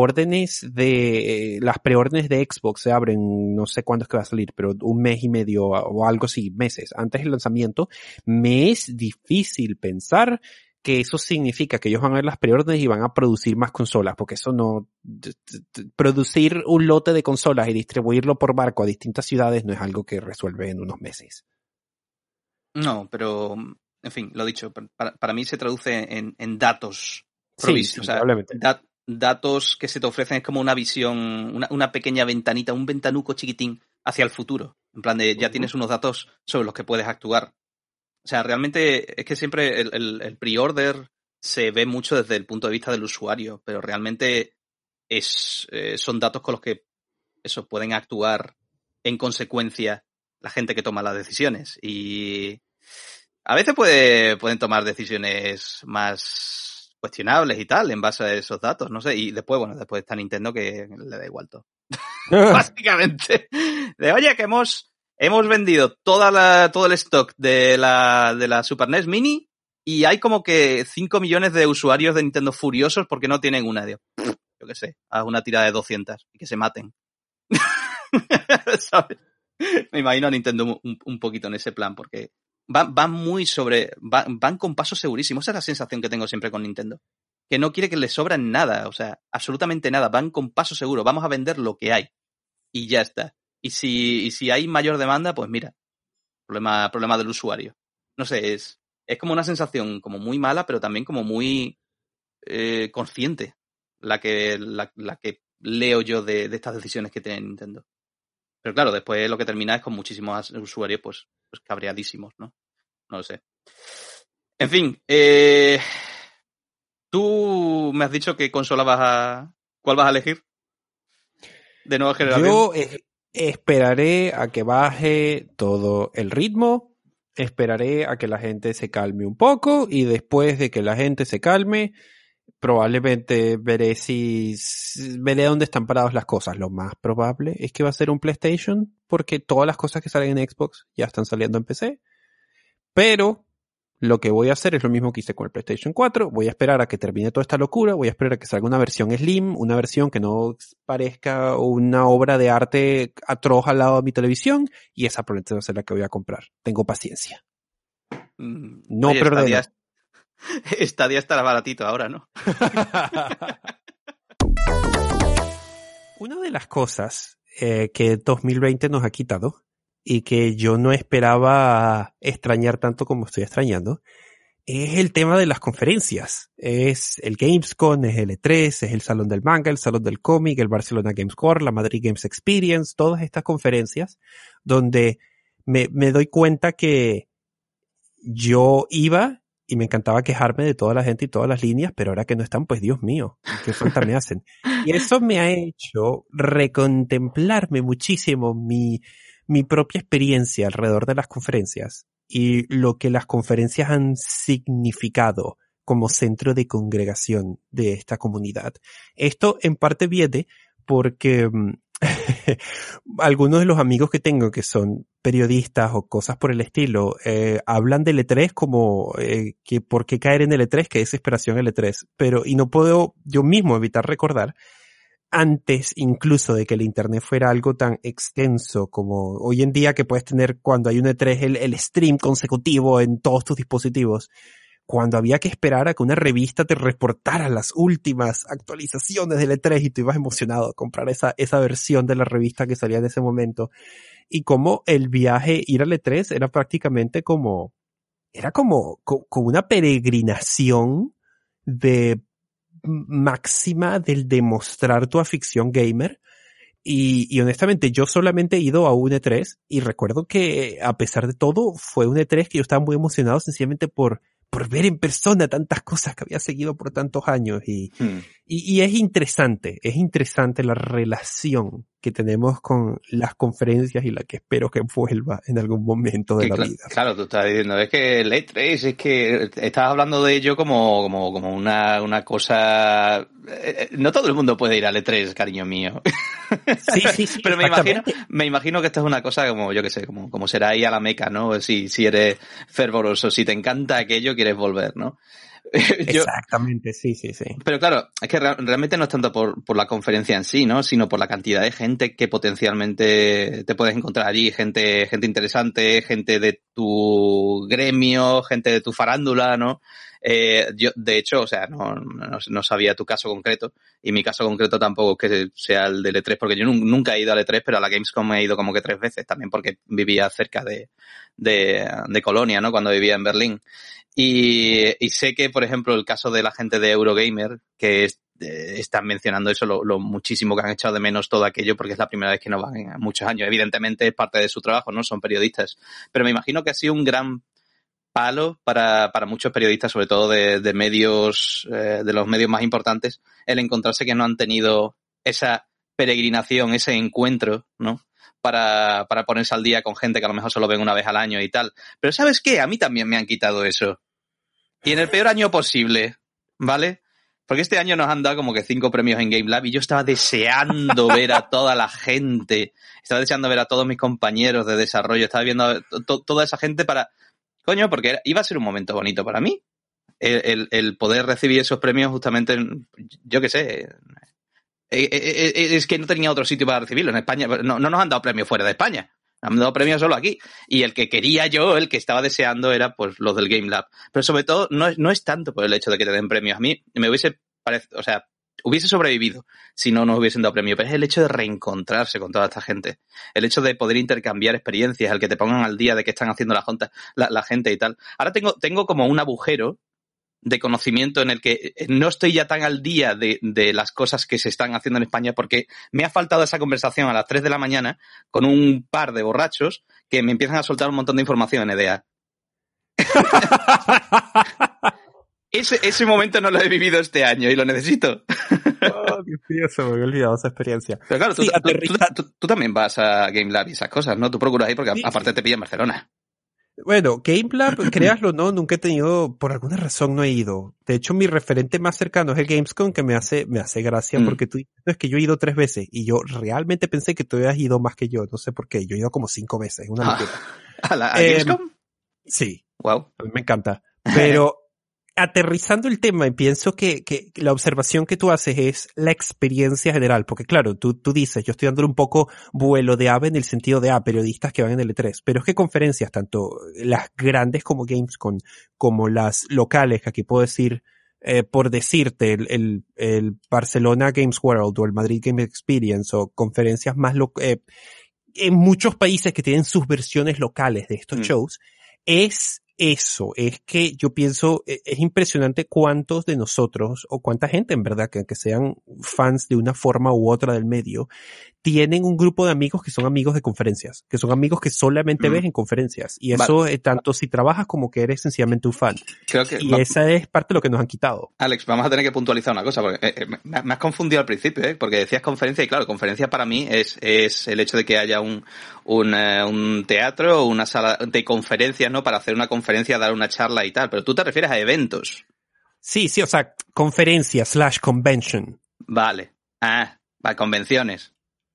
preórdenes de Xbox se abren, no sé cuándo es que va a salir, pero un mes y medio o algo así, meses antes del lanzamiento, me es difícil pensar que eso significa que ellos van a ver las preórdenes y van a producir más consolas, porque eso no, producir un lote de consolas y distribuirlo por barco a distintas ciudades no es algo que resuelve en unos meses. No, pero, en fin, lo dicho, para mí se traduce en datos provistos, sí, o sea, datos que se te ofrecen es como una visión, una pequeña ventanita, un ventanuco chiquitín hacia el futuro. En plan de, ya tienes unos datos sobre los que puedes actuar. O sea, realmente es que siempre el pre-order se ve mucho desde el punto de vista del usuario, pero realmente son datos con los que pueden actuar en consecuencia la gente que toma las decisiones. Y a veces pueden tomar decisiones más cuestionables y tal en base a esos datos, no sé. Y después está Nintendo que le da igual todo. Básicamente. De, oye, que hemos vendido todo el stock de la Super NES Mini y hay como que 5 millones de usuarios de Nintendo furiosos porque no tienen una. Yo qué sé, haz una tirada de 200 y que se maten. ¿Sabes? Me imagino a Nintendo un poquito en ese plan porque van con pasos segurísimos. Esa es la sensación que tengo siempre con Nintendo. Que no quiere que le sobran nada, o sea, absolutamente nada. Van con paso seguro, vamos a vender lo que hay. Y ya está. Y si hay mayor demanda, pues mira, problema del usuario. No sé, es como una sensación como muy mala, pero también como muy consciente la que leo yo de estas decisiones que tiene Nintendo. Pero claro, después lo que termina es con muchísimos usuarios pues cabreadísimos, ¿no? No lo sé. En fin, tú me has dicho qué consola ¿cuál vas a elegir? De nueva generación. Yo esperaré a que baje todo el ritmo, esperaré a que la gente se calme un poco y después de que la gente se calme, probablemente veré dónde están paradas las cosas. Lo más probable es que va a ser un PlayStation, porque todas las cosas que salen en Xbox ya están saliendo en PC. Pero lo que voy a hacer es lo mismo que hice con el PlayStation 4. Voy a esperar a que termine toda esta locura. Voy a esperar a que salga una versión Slim, una versión que no parezca una obra de arte atroz al lado de mi televisión. Y esa probablemente va a ser la que voy a comprar. Tengo paciencia. No oye, perderé. Stadia estará baratito ahora, ¿no? Una de las cosas que 2020 nos ha quitado y que yo no esperaba extrañar tanto como estoy extrañando es el tema de las conferencias. Es el Gamescom, es el E3, es el Salón del Manga, el Salón del Cómic, el Barcelona Games World, la Madrid Games Experience, todas estas conferencias donde me doy cuenta que yo iba y me encantaba quejarme de toda la gente y todas las líneas, pero ahora que no están, pues Dios mío, qué falta me hacen. Y eso me ha hecho recontemplarme muchísimo mi propia experiencia alrededor de las conferencias y lo que las conferencias han significado como centro de congregación de esta comunidad. Esto en parte viene porque algunos de los amigos que tengo que son periodistas o cosas por el estilo, hablan del E3 como que por qué caer en el E3, qué desesperación el E3, y no puedo yo mismo evitar recordar antes incluso de que el internet fuera algo tan extenso como hoy en día, que puedes tener cuando hay un E3 el stream consecutivo en todos tus dispositivos, cuando había que esperar a que una revista te reportara las últimas actualizaciones del E3 y tú ibas emocionado a comprar esa versión de la revista que salía en ese momento. Y como el viaje, ir al E3 era prácticamente como una peregrinación de máxima del demostrar tu afición gamer. Y honestamente yo solamente he ido a un E3 y recuerdo que a pesar de todo fue un E3 que yo estaba muy emocionado sencillamente por ver en persona tantas cosas que había seguido por tantos años y es interesante la relación que tenemos con las conferencias y la que espero que vuelva en algún momento de la vida. Claro, tú estás diciendo, es que el E3, es que estás hablando de ello como una cosa... No todo el mundo puede ir al E3, cariño mío. Sí, Pero me imagino que esto es una cosa como, yo qué sé, como será ir a la Meca, ¿no? Si eres fervoroso, si te encanta aquello, quieres volver, ¿no? Exactamente, sí. Pero claro, es que realmente no es tanto por la conferencia en sí, ¿no? Sino por la cantidad de gente que potencialmente te puedes encontrar allí, gente interesante, gente de tu gremio, gente de tu farándula, ¿no? Yo, de hecho, o sea, no sabía tu caso concreto, y mi caso concreto tampoco es que sea el del E3, porque yo nunca he ido al E3, pero a la Gamescom he ido como que 3 veces, también porque vivía cerca de Colonia, ¿no? Cuando vivía en Berlín. Y sé que, por ejemplo, el caso de la gente de Eurogamer, que están mencionando eso, lo muchísimo que han echado de menos todo aquello, porque es la primera vez que no van en muchos años. Evidentemente es parte de su trabajo, ¿no? Son periodistas. Pero me imagino que ha sido un gran palo para muchos periodistas, sobre todo de medios, de los medios más importantes, el encontrarse que no han tenido esa peregrinación, ese encuentro, ¿no? Para ponerse al día con gente que a lo mejor solo ven una vez al año y tal. Pero ¿sabes qué? A mí también me han quitado eso. Y en el peor año posible, ¿vale? Porque este año nos han dado como que 5 premios en Game Lab y yo estaba deseando ver a toda la gente, estaba deseando ver a todos mis compañeros de desarrollo, estaba viendo a toda esa gente coño, porque iba a ser un momento bonito para mí. El poder recibir esos premios justamente, yo qué sé... Es que no tenía otro sitio para recibirlo. En España no nos han dado premios fuera de España. Han dado premios solo aquí. Y el que quería yo, el que estaba deseando, era pues los del Game Lab. Pero sobre todo, no es tanto por el hecho de que te den premios. A mí me hubiese sobrevivido si no nos hubiesen dado premio. Pero es el hecho de reencontrarse con toda esta gente. El hecho de poder intercambiar experiencias, el que te pongan al día de qué están haciendo la gente y tal. Ahora tengo como un agujero de conocimiento en el que no estoy ya tan al día de las cosas que se están haciendo en España, porque me ha faltado esa conversación a las 3 de la mañana con un par de borrachos que me empiezan a soltar un montón de información en EDA. Ese momento no lo he vivido este año y lo necesito. Oh, Dios mío, se me había olvidado esa experiencia. Pero claro, tú también vas a Game Lab y esas cosas, ¿no? Tú procuras ahí porque aparte te pilla en Barcelona. Bueno, Game Lab, créaslo o no, nunca he tenido, por alguna razón no he ido. De hecho, mi referente más cercano es el Gamescom, que me hace gracia porque tú dices, es que yo he ido 3 veces y yo realmente pensé que tú habías ido más que yo, no sé por qué, yo he ido como 5 veces, una locura. ¿A Gamescom? Sí. Wow. A mí me encanta. Pero aterrizando el tema, y pienso que la observación que tú haces es la experiencia general, porque claro, tú dices, yo estoy dando un poco vuelo de ave en el sentido de periodistas que van en el E3, pero es que conferencias, tanto las grandes como Gamescom, como las locales, que aquí puedo decir, por decirte, el Barcelona Games World o el Madrid Game Experience o conferencias más en muchos países que tienen sus versiones locales de estos shows, es que yo pienso, es impresionante cuántos de nosotros, o cuánta gente en verdad, que aunque sean fans de una forma u otra del medio, tienen un grupo de amigos que son amigos de conferencias, que son amigos que solamente ves en conferencias. Y eso, tanto si trabajas como que eres sencillamente un fan. Creo que esa es parte de lo que nos han quitado. Alex, vamos a tener que puntualizar una cosa, porque me has confundido al principio, porque decías conferencia, y claro, conferencia para mí es el hecho de que haya un teatro o una sala de conferencias, ¿no? Para hacer una conferencia, dar una charla y tal, pero tú te refieres a eventos. Sí, o sea, conferencia / convention. Vale. Convenciones.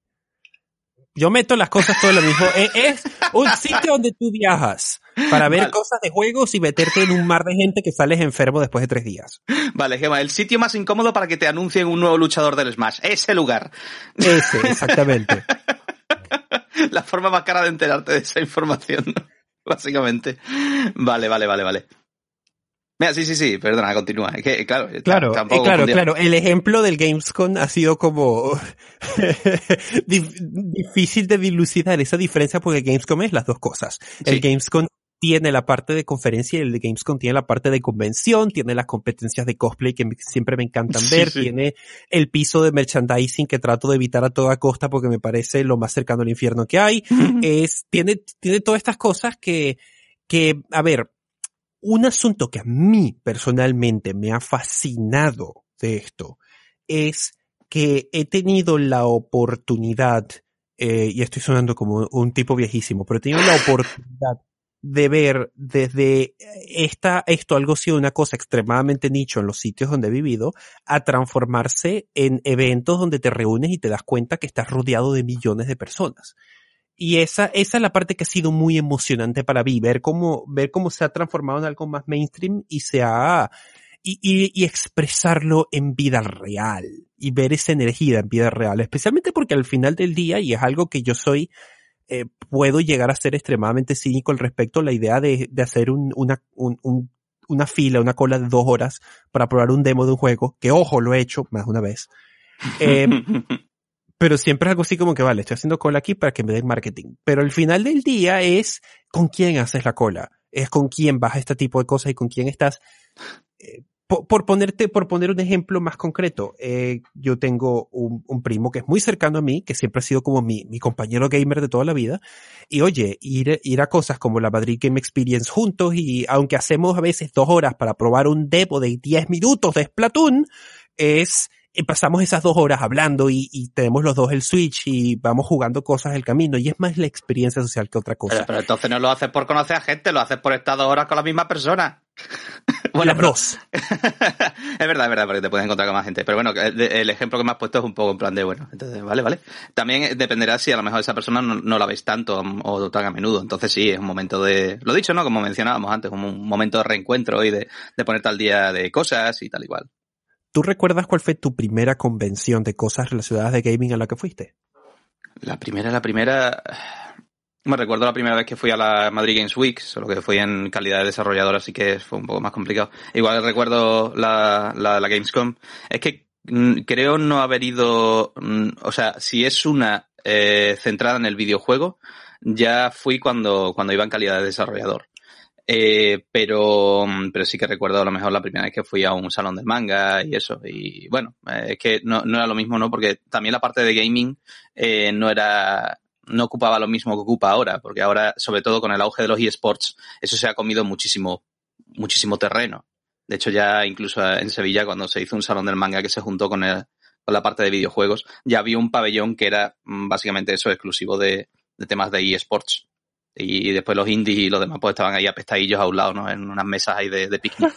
Yo meto las cosas todo lo mismo. Es un sitio donde tú viajas para ver cosas de juegos y meterte en un mar de gente que sales enfermo después de 3 días. Vale, Gemma, el sitio más incómodo para que te anuncien un nuevo luchador del Smash. Ese lugar. Ese, exactamente. La forma más cara de enterarte de esa información, ¿no? Básicamente. Vale. Mira, sí, perdona, continúa. Es que, claro. El ejemplo del Gamescom ha sido como difícil de dilucidar esa diferencia, porque Gamescom es las dos cosas. El Gamescom tiene la parte de conferencia y el de Gamescom tiene la parte de convención, tiene las competencias de cosplay que siempre me encantan ver, tiene el piso de merchandising que trato de evitar a toda costa porque me parece lo más cercano al infierno que hay. Tiene todas estas cosas que, a ver, un asunto que a mí personalmente me ha fascinado de esto es que he tenido la oportunidad, y estoy sonando como un tipo viejísimo, pero he tenido la oportunidad de ver desde esto algo sido una cosa extremadamente nicho en los sitios donde he vivido, a transformarse en eventos donde te reúnes y te das cuenta que estás rodeado de millones de personas. Y esa es la parte que ha sido muy emocionante para mí, ver cómo se ha transformado en algo más mainstream y expresarlo en vida real y ver esa energía en vida real, especialmente porque al final del día, y es algo que yo soy, puedo llegar a ser extremadamente cínico al respecto, la idea de hacer una fila, una cola de 2 horas para probar un demo de un juego, que ojo, lo he hecho más de una vez. Pero siempre es algo así como que, vale, estoy haciendo cola aquí para que me den marketing. Pero al final del día es con quién haces la cola. Es con quién vas a este tipo de cosas y con quién estás. Por poner un ejemplo más concreto, yo tengo un primo que es muy cercano a mí, que siempre ha sido como mi compañero gamer de toda la vida. Y oye, ir a cosas como la Madrid Game Experience juntos, y aunque hacemos a veces 2 horas para probar un demo de 10 minutos de Splatoon, pasamos esas 2 horas hablando y tenemos los dos el Switch y vamos jugando cosas del camino, y es más la experiencia social que otra cosa. Pero entonces no lo haces por conocer a gente, lo haces por estar 2 horas con la misma persona. Bueno, las dos. Es verdad, porque te puedes encontrar con más gente. Pero bueno, el ejemplo que me has puesto es un poco en plan de, bueno, entonces, vale. También dependerá si a lo mejor esa persona no la ves tanto o tan a menudo. Entonces sí, es un momento de, lo dicho, ¿no? Como mencionábamos antes, como un momento de reencuentro y de ponerte al día de cosas y tal y cual. ¿Tú recuerdas cuál fue tu primera convención de cosas relacionadas de gaming a la que fuiste? La primera... Me recuerdo la primera vez que fui a la Madrid Games Week, solo que fui en calidad de desarrollador, así que fue un poco más complicado. Igual recuerdo la Gamescom. Es que creo no haber ido... O sea, si es una centrada en el videojuego, ya fui cuando iba en calidad de desarrollador. Pero sí que recuerdo a lo mejor la primera vez que fui a un salón del manga y eso. Y bueno, es que no era lo mismo, ¿no? Porque también la parte de gaming no ocupaba lo mismo que ocupa ahora, porque ahora, sobre todo con el auge de los eSports, eso se ha comido muchísimo terreno. De hecho, ya incluso en Sevilla, cuando se hizo un salón del manga que se juntó con la parte de videojuegos, ya había un pabellón que era básicamente eso, exclusivo de temas de eSports. Y después los indies y los demás pues estaban ahí apestadillos a un lado, ¿no? En unas mesas ahí de picnic.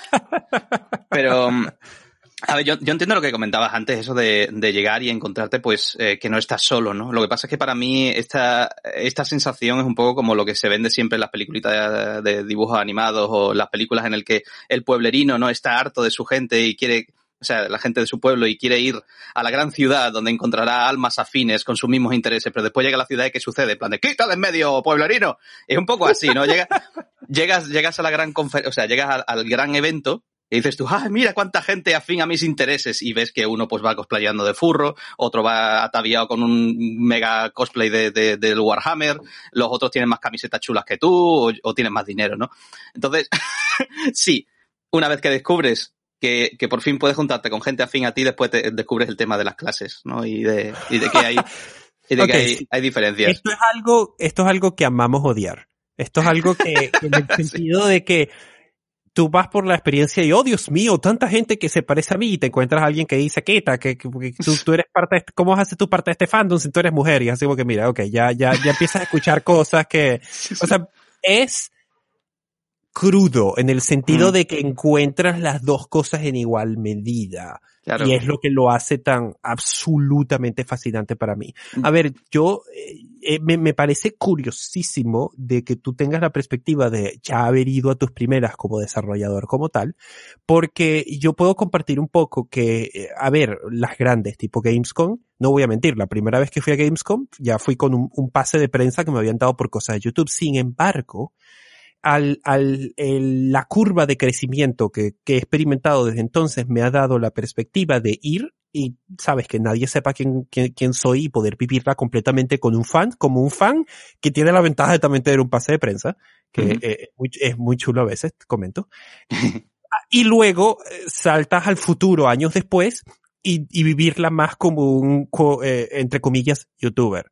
Pero... A ver, yo entiendo lo que comentabas antes, eso de llegar y encontrarte, pues, que no estás solo, ¿no? Lo que pasa es que para mí esta sensación es un poco como lo que se vende siempre en las peliculitas de dibujos animados o las películas en el que el pueblerino, ¿no? Está harto de su gente y quiere, o sea, la gente de su pueblo, y quiere ir a la gran ciudad donde encontrará almas afines con sus mismos intereses, pero después llega a la ciudad y ¿qué sucede? En plan de, ¡quita de en medio, pueblerino! Es un poco así, ¿no? Llegas a la gran conferencia, o sea, llegas al gran evento, y dices tú, ¡ay, mira cuánta gente afín a mis intereses! Y ves que uno pues va cosplayando de furro, otro va ataviado con un mega cosplay del Warhammer, los otros tienen más camisetas chulas que tú, o tienen más dinero, ¿no? Entonces, sí, una vez que descubres que por fin puedes juntarte con gente afín a ti, después descubres el tema de las clases, ¿no? Y de que hay, que hay diferencias. Esto es algo que amamos odiar. Esto es algo que en el sentido de que tú vas por la experiencia y, oh, Dios mío, tanta gente que se parece a mí, y te encuentras a alguien que dice, quita, que tú eres parte de ¿cómo vas a ser tú parte de este fandom si tú eres mujer? Y así como que, mira, ok, ya empiezas a escuchar cosas que, o sea, es crudo en el sentido de que encuentras las dos cosas en igual medida. Claro. Y es lo que lo hace tan absolutamente fascinante para mí. A ver, yo me parece curiosísimo de que tú tengas la perspectiva de ya haber ido a tus primeras como desarrollador como tal, porque yo puedo compartir un poco que, a ver, las grandes tipo Gamescom, no voy a mentir, la primera vez que fui a Gamescom ya fui con un pase de prensa que me habían dado por cosas de YouTube. Sin embargo, la curva de crecimiento que he experimentado desde entonces me ha dado la perspectiva de ir y, sabes, que nadie sepa quién soy y poder vivirla completamente como un fan que tiene la ventaja de también tener un pase de prensa, que es muy chulo a veces, comento. Y luego saltas al futuro años después y vivirla más como un, entre comillas, youtuber.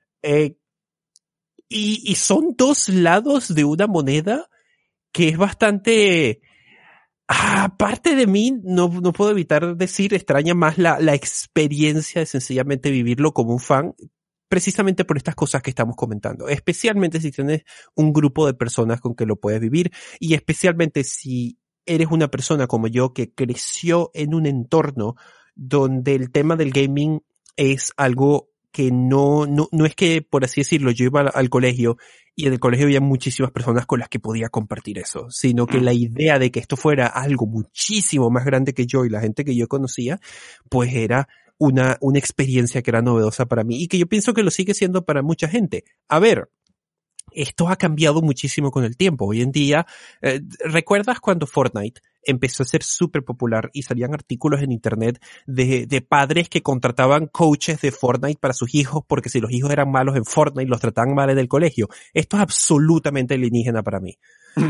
Y son dos lados de una moneda que es bastante Aparte de mí, no puedo evitar decir, extraña más la experiencia de sencillamente vivirlo como un fan, precisamente por estas cosas que estamos comentando. Especialmente si tienes un grupo de personas con que lo puedes vivir, y especialmente si eres una persona como yo que creció en un entorno donde el tema del gaming es algo que no es que, por así decirlo, yo iba al colegio y en el colegio había muchísimas personas con las que podía compartir eso, sino que la idea de que esto fuera algo muchísimo más grande que yo y la gente que yo conocía, pues era una experiencia que era novedosa para mí y que yo pienso que lo sigue siendo para mucha gente. A ver, esto ha cambiado muchísimo con el tiempo. Hoy en día, ¿recuerdas cuando Fortnite empezó a ser súper popular y salían artículos en internet de padres que contrataban coaches de Fortnite para sus hijos porque si los hijos eran malos en Fortnite los trataban mal en el colegio? Esto es absolutamente alienígena para mí.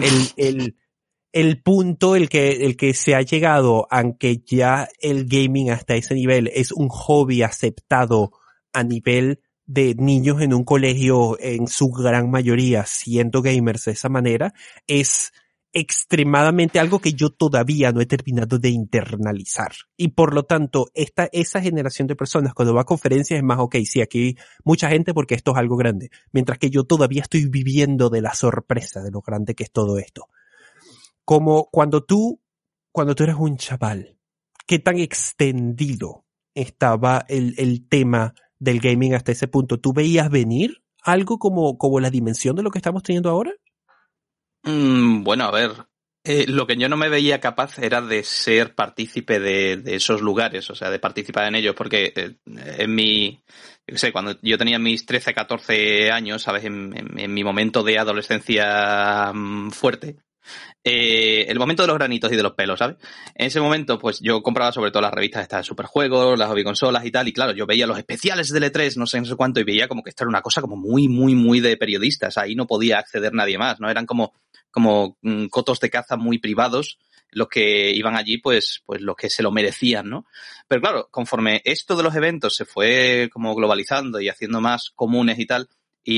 El punto el que se ha llegado, aunque ya el gaming hasta ese nivel es un hobby aceptado a nivel de niños en un colegio, en su gran mayoría siendo gamers de esa manera, es extremadamente algo que yo todavía no he terminado de internalizar. Y por lo tanto, esa generación de personas cuando va a conferencias es más, ok, sí, aquí hay mucha gente porque esto es algo grande. Mientras que yo todavía estoy viviendo de la sorpresa de lo grande que es todo esto. Como cuando tú eras un chaval, ¿qué tan extendido estaba el tema del gaming hasta ese punto? ¿Tú veías venir algo como la dimensión de lo que estamos teniendo ahora? Bueno, a ver, lo que yo no me veía capaz era de ser partícipe de esos lugares, o sea, de participar en ellos, porque yo qué sé, cuando yo tenía mis 13, 14 años, ¿sabes? En mi momento de adolescencia fuerte, el momento de los granitos y de los pelos, ¿sabes? En ese momento, pues yo compraba sobre todo las revistas estas de superjuegos, las hobby consolas y tal, y claro, yo veía los especiales del E3, no sé cuánto, y veía como que esto era una cosa como muy, muy, muy de periodistas, ahí no podía acceder nadie más, ¿no? Eran como cotos de caza muy privados, los que iban allí, pues los que se lo merecían, ¿no? Pero claro, conforme esto de los eventos se fue como globalizando y haciendo más comunes y tal,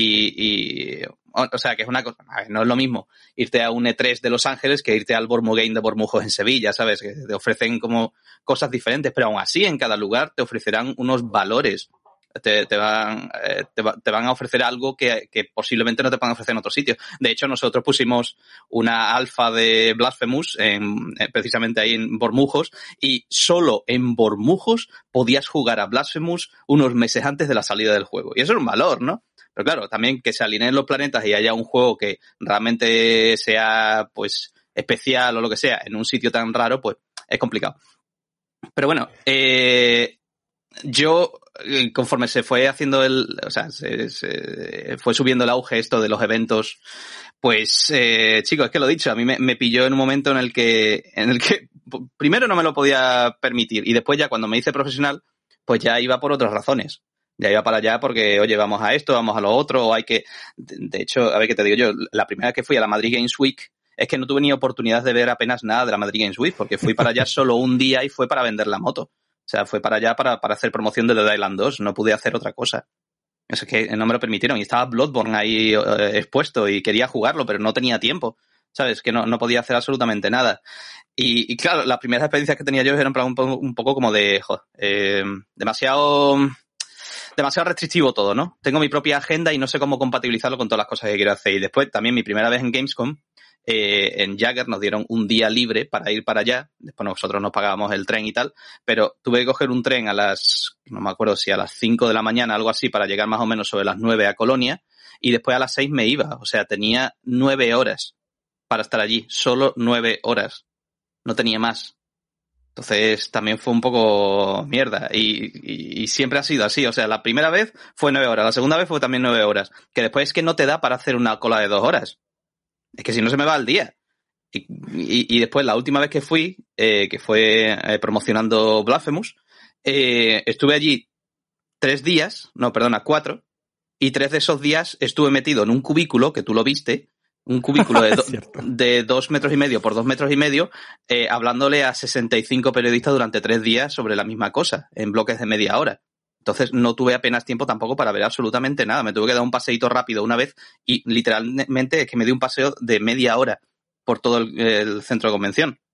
o sea, que es una cosa, a ver, no es lo mismo irte a un E3 de Los Ángeles que irte al Bormugame de Bormujos en Sevilla, ¿sabes? Que te ofrecen como cosas diferentes, pero aún así en cada lugar te ofrecerán unos valores. Te van a ofrecer algo que posiblemente no te puedan ofrecer en otros sitios. De hecho, nosotros pusimos una alfa de Blasphemous precisamente ahí en Bormujos, y solo en Bormujos podías jugar a Blasphemous unos meses antes de la salida del juego. Y eso es un valor, ¿no? Pero claro, también que se alineen los planetas y haya un juego que realmente sea, pues, especial o lo que sea en un sitio tan raro, pues es complicado. Pero bueno, yo, conforme se fue haciendo o sea, se fue subiendo el auge esto de los eventos, pues, chicos, es que lo he dicho, a mí me pilló en un momento en el que primero no me lo podía permitir y después ya cuando me hice profesional, pues ya iba por otras razones. Ya iba para allá porque, oye, vamos a esto, vamos a lo otro, o hay que... De hecho, a ver qué te digo yo, la primera vez que fui a la Madrid Games Week es que no tuve ni oportunidad de ver apenas nada de la Madrid Games Week, porque fui para allá solo un día y fue para vender la moto. O sea, fue para allá para hacer promoción de Dead Island 2, no pude hacer otra cosa. Es que no me lo permitieron y estaba Bloodborne ahí expuesto y quería jugarlo, pero no tenía tiempo, ¿sabes? Que no podía hacer absolutamente nada. Y claro, las primeras experiencias que tenía yo eran un poco como de, demasiado restrictivo todo, ¿no? Tengo mi propia agenda y no sé cómo compatibilizarlo con todas las cosas que quiero hacer. Y después, también mi primera vez en Gamescom, en Jagger nos dieron un día libre para ir para allá. Después nosotros nos pagábamos el tren y tal, pero tuve que coger un tren no me acuerdo si a las 5 de la mañana, algo así, para llegar más o menos sobre las 9 a Colonia, y después a las 6 me iba. O sea, tenía 9 horas para estar allí. Solo 9 horas. No tenía más. Entonces también fue un poco mierda y siempre ha sido así. O sea, la primera vez fue 9 horas, la segunda vez fue también 9 horas. Que después es que no te da para hacer una cola de 2 horas. Es que si no se me va el día. Y después la última vez que fui, que fue promocionando Blasphemous, estuve allí 4, y 3 de esos días estuve metido en un cubículo, que tú lo viste, un cubículo de 2 metros y medio por 2 metros y medio, hablándole a 65 periodistas durante 3 días sobre la misma cosa, en bloques de media hora. Entonces no tuve apenas tiempo tampoco para ver absolutamente nada. Me tuve que dar un paseíto rápido una vez y literalmente es que me di un paseo de media hora por todo el centro de convención.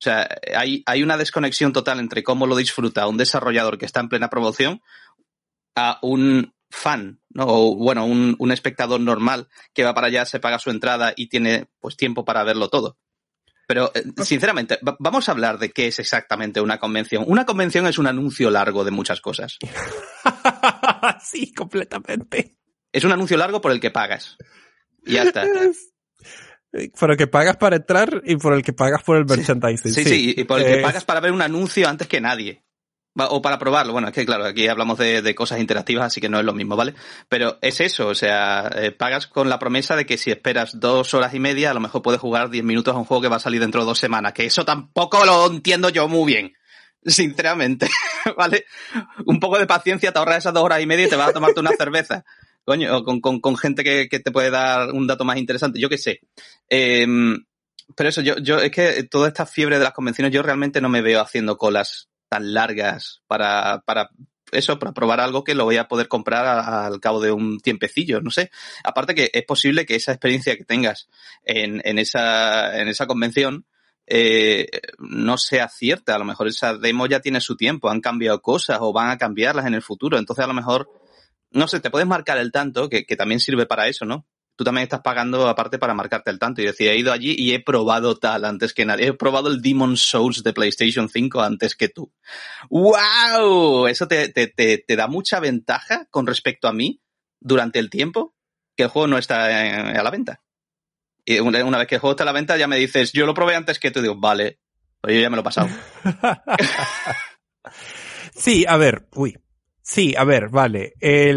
sea, hay una desconexión total entre cómo lo disfruta un desarrollador que está en plena promoción a un fan, ¿no? O bueno, un espectador normal que va para allá, se paga su entrada y tiene pues tiempo para verlo todo. Pero, sinceramente, vamos a hablar de qué es exactamente una convención. Una convención es un anuncio largo de muchas cosas. Sí, completamente. Es un anuncio largo por el que pagas. Y ya está. Por el que pagas para entrar y por el que pagas por el merchandising. Sí, y por el que pagas para ver un anuncio antes que nadie. O para probarlo. Bueno, es que claro, aquí hablamos de cosas interactivas, así que no es lo mismo, ¿vale? Pero es eso, o sea, pagas con la promesa de que si esperas 2 horas y media, a lo mejor puedes jugar 10 minutos a un juego que va a salir dentro de 2 semanas, que eso tampoco lo entiendo yo muy bien, sinceramente, ¿vale? Un poco de paciencia, te ahorras esas 2 horas y media y te vas a tomarte una cerveza, coño, o con gente que te puede dar un dato más interesante, yo qué sé. Pero eso, yo es que toda esta fiebre de las convenciones, yo realmente no me veo haciendo colas tan largas para probar algo que lo voy a poder comprar al cabo de un tiempecillo, no sé. Aparte que es posible que esa experiencia que tengas en esa convención no sea cierta. A lo mejor esa demo ya tiene su tiempo, han cambiado cosas o van a cambiarlas en el futuro. Entonces a lo mejor, no sé, te puedes marcar el tanto, que también sirve para eso, ¿no? Tú también estás pagando aparte para marcarte el tanto y decir, he ido allí y he probado tal antes que nadie. He probado el Demon's Souls de PlayStation 5 antes que tú. ¡Wow! Eso te da mucha ventaja con respecto a mí durante el tiempo que el juego no está a la venta. Y una vez que el juego está a la venta ya me dices, yo lo probé antes que tú. Y digo, vale, pero yo ya me lo he pasado. Sí, a ver, vale.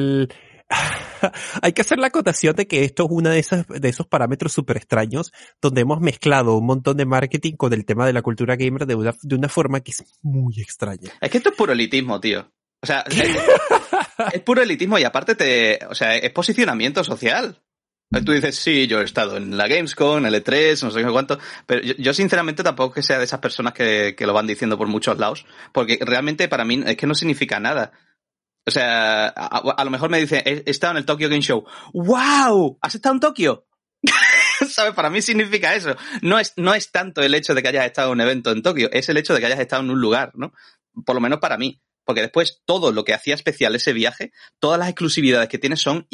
Hay que hacer la acotación de que esto es una de esos parámetros súper extraños donde hemos mezclado un montón de marketing con el tema de la cultura gamer de una forma que es muy extraña. Es que esto es puro elitismo, tío. O sea, es puro elitismo y aparte es posicionamiento social. Tú dices, sí, yo he estado en la Gamescom, en el E3, no sé qué cuánto, pero yo sinceramente tampoco que sea de esas personas que lo van diciendo por muchos lados, porque realmente para mí es que no significa nada. O sea, a lo mejor me dice, he estado en el Tokyo Game Show. ¡Wow! ¿Has estado en Tokio? ¿Sabes? Para mí significa eso. No es tanto el hecho de que hayas estado en un evento en Tokio, es el hecho de que hayas estado en un lugar, ¿no? Por lo menos para mí. Porque después todo lo que hacía especial ese viaje, todas las exclusividades que tienes son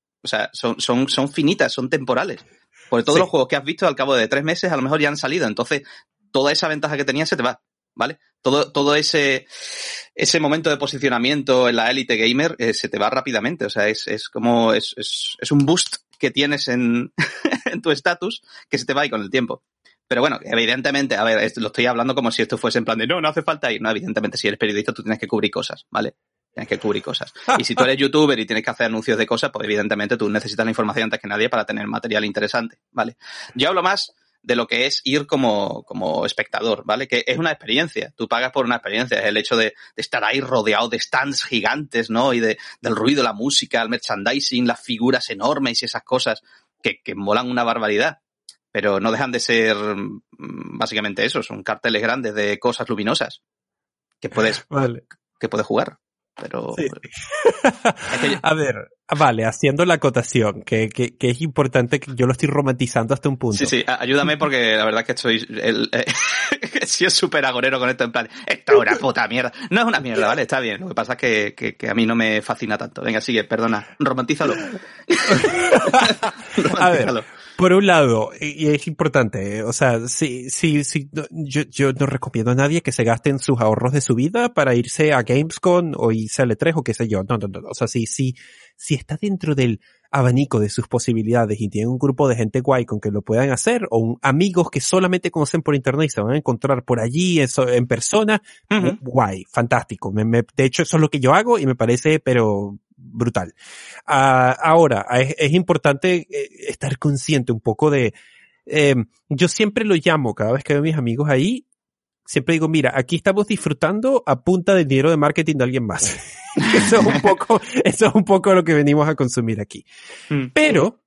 son finitas, son temporales. Porque todos los juegos que has visto al cabo de 3 meses a lo mejor ya han salido. Entonces, toda esa ventaja que tenías se te va, ¿vale? Todo ese momento de posicionamiento en la élite gamer se te va rápidamente. O sea, es como es un boost que tienes en tu estatus que se te va ahí con el tiempo. Pero bueno, evidentemente, a ver, lo estoy hablando como si esto fuese en plan de no hace falta ir. No, evidentemente, si eres periodista tú tienes que cubrir cosas, ¿vale? Tienes que cubrir cosas. Y si tú eres youtuber y tienes que hacer anuncios de cosas, pues evidentemente tú necesitas la información antes que nadie para tener material interesante, ¿vale? Yo hablo más de lo que es ir como espectador, ¿vale? Que es una experiencia. Tú pagas por una experiencia. Es el hecho de estar ahí rodeado de stands gigantes, ¿no? Y del ruido, la música, el merchandising, las figuras enormes y esas cosas que molan una barbaridad. Pero no dejan de ser básicamente eso. Son carteles grandes de cosas luminosas que puedes jugar. Pero sí. A ver, vale, haciendo la acotación, que es importante, que yo lo estoy romantizando hasta un punto. Sí, ayúdame porque la verdad es que sí es súper agorero con esto, en plan, esto es una puta mierda. No es una mierda, ¿vale? Está bien, lo que pasa es que a mí no me fascina tanto. Venga, sigue, perdona, romantízalo. A ver, por un lado, y es importante, o sea, sí, yo no recomiendo a nadie que se gasten sus ahorros de su vida para irse a Gamescom o irse al E3 o qué sé yo. No. O sea, si está dentro del abanico de sus posibilidades y tienen un grupo de gente guay con que lo puedan hacer, o amigos que solamente conocen por internet y se van a encontrar por allí en persona, guay, fantástico. De hecho, eso es lo que yo hago y me parece, pero brutal. Ahora, es importante estar consciente un poco de, yo siempre lo llamo, cada vez que veo a mis amigos ahí, siempre digo, mira, aquí estamos disfrutando a punta del dinero de marketing de alguien más. Eso es un poco lo que venimos a consumir aquí. Pero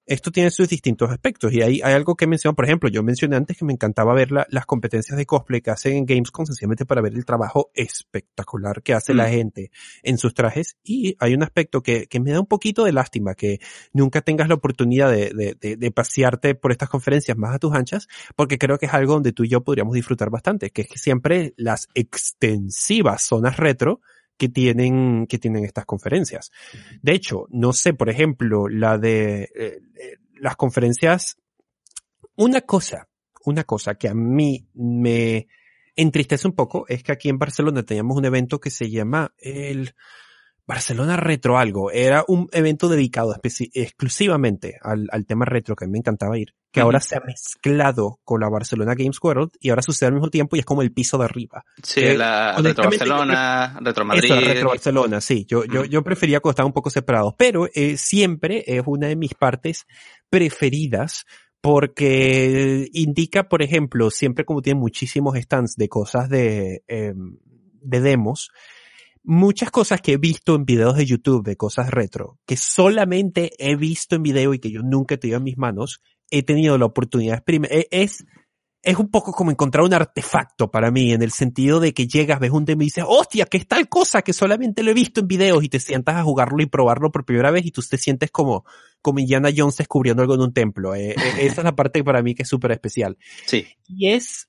esto tiene sus distintos aspectos y hay algo que menciono, por ejemplo, yo mencioné antes que me encantaba ver las competencias de cosplay que hacen en Gamescom sencillamente para ver el trabajo espectacular que hace la gente en sus trajes, y hay un aspecto que me da un poquito de lástima, que nunca tengas la oportunidad de pasearte por estas conferencias más a tus anchas, porque creo que es algo donde tú y yo podríamos disfrutar bastante, que es que siempre las extensivas zonas retro que tienen estas conferencias. De hecho, no sé, por ejemplo, las conferencias, una cosa que a mí me entristece un poco es que aquí en Barcelona teníamos un evento que se llama el Barcelona Retro algo. Era un evento dedicado exclusivamente al tema retro, que a mí me encantaba ir, que ahora se ha mezclado con la Barcelona Games World y ahora sucede al mismo tiempo y es como el piso de arriba. Sí, la Retro Barcelona, Retro Madrid. Eso, Retro Barcelona, sí. Yo prefería que estaban un poco separados, pero siempre es una de mis partes preferidas, porque indica, por ejemplo, siempre como tiene muchísimos stands de cosas de demos, muchas cosas que he visto en videos de YouTube de cosas retro, que solamente he visto en video y que yo nunca he tenido en mis manos, he tenido la oportunidad de experimentar. Es un poco como encontrar un artefacto para mí, en el sentido de que llegas, ves un demo y dices, hostia, que es tal cosa que solamente lo he visto en videos, y te sientas a jugarlo y probarlo por primera vez y tú te sientes como Indiana Jones descubriendo algo en un templo. Esa es la parte para mí que es súper especial. Sí. Y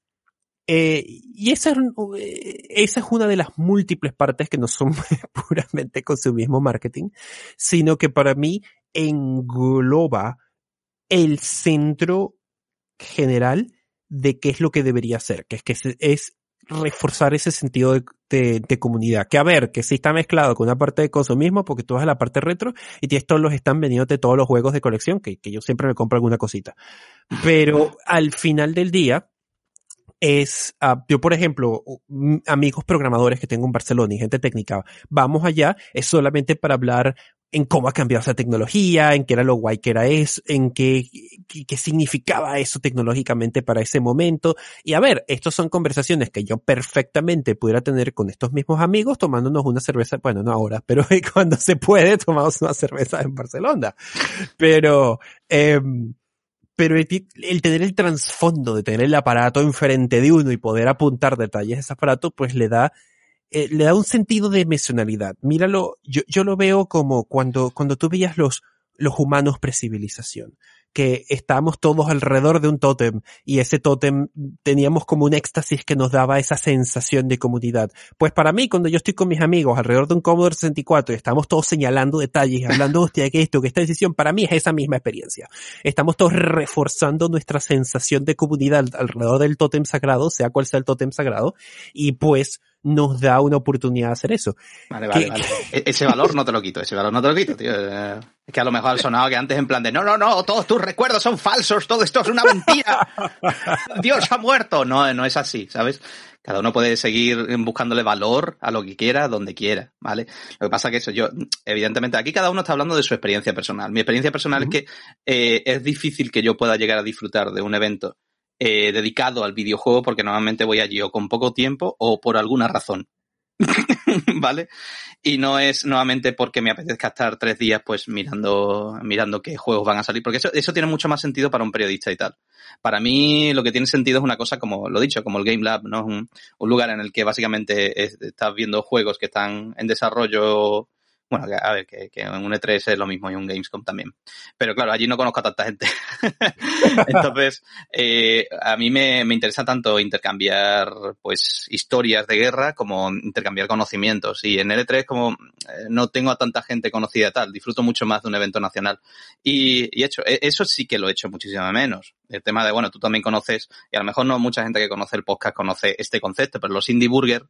esa es una de las múltiples partes que no son puramente consumismo marketing, sino que para mí engloba el centro general de qué es lo que debería ser, que es reforzar ese sentido de comunidad. Que a ver, que sí está mezclado con una parte de consumismo, porque tú vas a la parte retro y tienes todos los están vendiéndote todos los juegos de colección, que yo siempre me compro alguna cosita. Pero al final del día, yo por ejemplo, amigos programadores que tengo en Barcelona y gente técnica, vamos allá, es solamente para hablar en cómo ha cambiado esa tecnología, en qué era lo guay que era eso, en qué significaba eso tecnológicamente para ese momento. Y a ver, estas son conversaciones que yo perfectamente pudiera tener con estos mismos amigos tomándonos una cerveza, bueno, no ahora, pero cuando se puede tomamos una cerveza en Barcelona. Pero el tener el trasfondo de tener el aparato enfrente de uno y poder apuntar detalles de ese aparato, pues le da un sentido de emocionalidad. Míralo, yo lo veo como cuando tú veías los humanos precivilización, que estábamos todos alrededor de un tótem y ese tótem teníamos como un éxtasis que nos daba esa sensación de comunidad. Pues para mí, cuando yo estoy con mis amigos alrededor de un Commodore 64 y estamos todos señalando detalles, hablando, hostia, que esto, que esta decisión, para mí es esa misma experiencia. Estamos todos reforzando nuestra sensación de comunidad alrededor del tótem sagrado, sea cual sea el tótem sagrado, y pues nos da una oportunidad de hacer eso. Vale. Ese valor no te lo quito, tío. Es que a lo mejor ha sonado que antes en plan de no, todos tus recuerdos son falsos, todo esto es una mentira. Dios ha muerto. No es así, ¿sabes? Cada uno puede seguir buscándole valor a lo que quiera, donde quiera, ¿vale? Lo que pasa que eso, evidentemente, aquí cada uno está hablando de su experiencia personal. Mi experiencia personal es que es difícil que yo pueda llegar a disfrutar de un evento dedicado al videojuego, porque normalmente voy allí o con poco tiempo o por alguna razón. ¿Vale? Y no es nuevamente porque me apetezca estar 3 días pues mirando qué juegos van a salir, porque eso tiene mucho más sentido para un periodista y tal. Para mí lo que tiene sentido es una cosa como lo dicho, como el Game Lab, ¿no? Un lugar en el que básicamente estás viendo juegos que están en desarrollo. Bueno, a ver, que en un E3 es lo mismo y un Gamescom también. Pero claro, allí no conozco a tanta gente. Entonces, a mí me interesa tanto intercambiar pues historias de guerra como intercambiar conocimientos. Y en el E3 como no tengo a tanta gente conocida tal, disfruto mucho más de un evento nacional. Y eso sí que lo he hecho muchísimo menos. El tema de, bueno, tú también conoces, y a lo mejor no mucha gente que conoce el podcast conoce este concepto, pero los Indie Burger,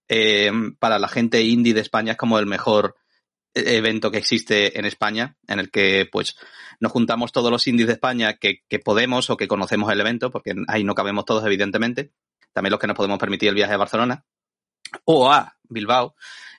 para la gente indie de España es como el mejor evento que existe en España, en el que pues nos juntamos todos los indies de España que podemos o que conocemos el evento, porque ahí no cabemos todos evidentemente, también los que nos podemos permitir el viaje a Barcelona o a Bilbao,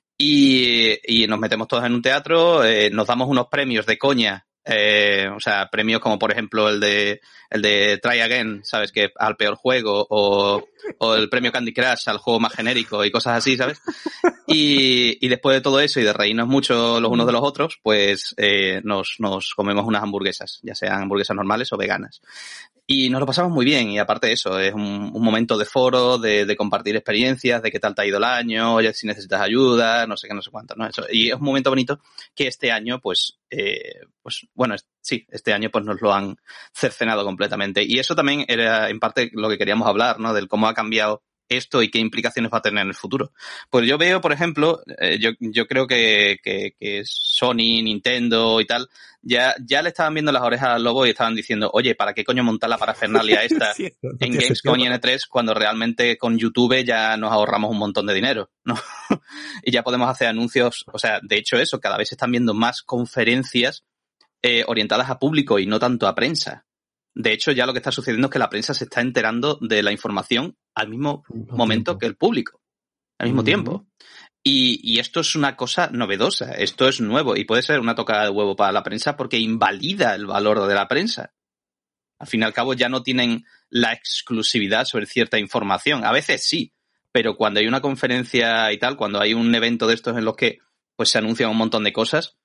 y nos metemos todos en un teatro, nos damos unos premios de coña, o sea, premios como por ejemplo el de Try Again, ¿sabes? Que al peor juego, o o el premio Candy Crush al juego más genérico y cosas así, ¿sabes? Y después de todo eso y de reírnos mucho los unos de los otros, pues nos comemos unas hamburguesas, ya sean hamburguesas normales o veganas. Y nos lo pasamos muy bien, y aparte de eso, es un momento de foro, de compartir experiencias, de qué tal te ha ido el año, oye, si necesitas ayuda, no sé qué, no sé cuánto, ¿no? Eso, y es un momento bonito que este año, este año pues nos lo han cercenado completamente. Y eso también era en parte lo que queríamos hablar, ¿no? Del cómo ha cambiado esto y qué implicaciones va a tener en el futuro. Pues yo veo, por ejemplo, yo creo que Sony, Nintendo y tal, ya le estaban viendo las orejas al lobo y estaban diciendo, oye, ¿para qué coño montar la parafernalia esta en Gamescom y N3 cuando realmente con YouTube ya nos ahorramos un montón de dinero, ¿no? Y ya podemos hacer anuncios, o sea, de hecho eso, cada vez se están viendo más conferencias orientadas a público y no tanto a prensa. De hecho, ya lo que está sucediendo es que la prensa se está enterando de la información al mismo momento que el público, al mismo tiempo. Y esto es una cosa novedosa, esto es nuevo y puede ser una tocada de huevo para la prensa porque invalida el valor de la prensa. Al fin y al cabo ya no tienen la exclusividad sobre cierta información. A veces sí, pero cuando hay una conferencia y tal, cuando hay un evento de estos en los que pues se anuncian un montón de cosas,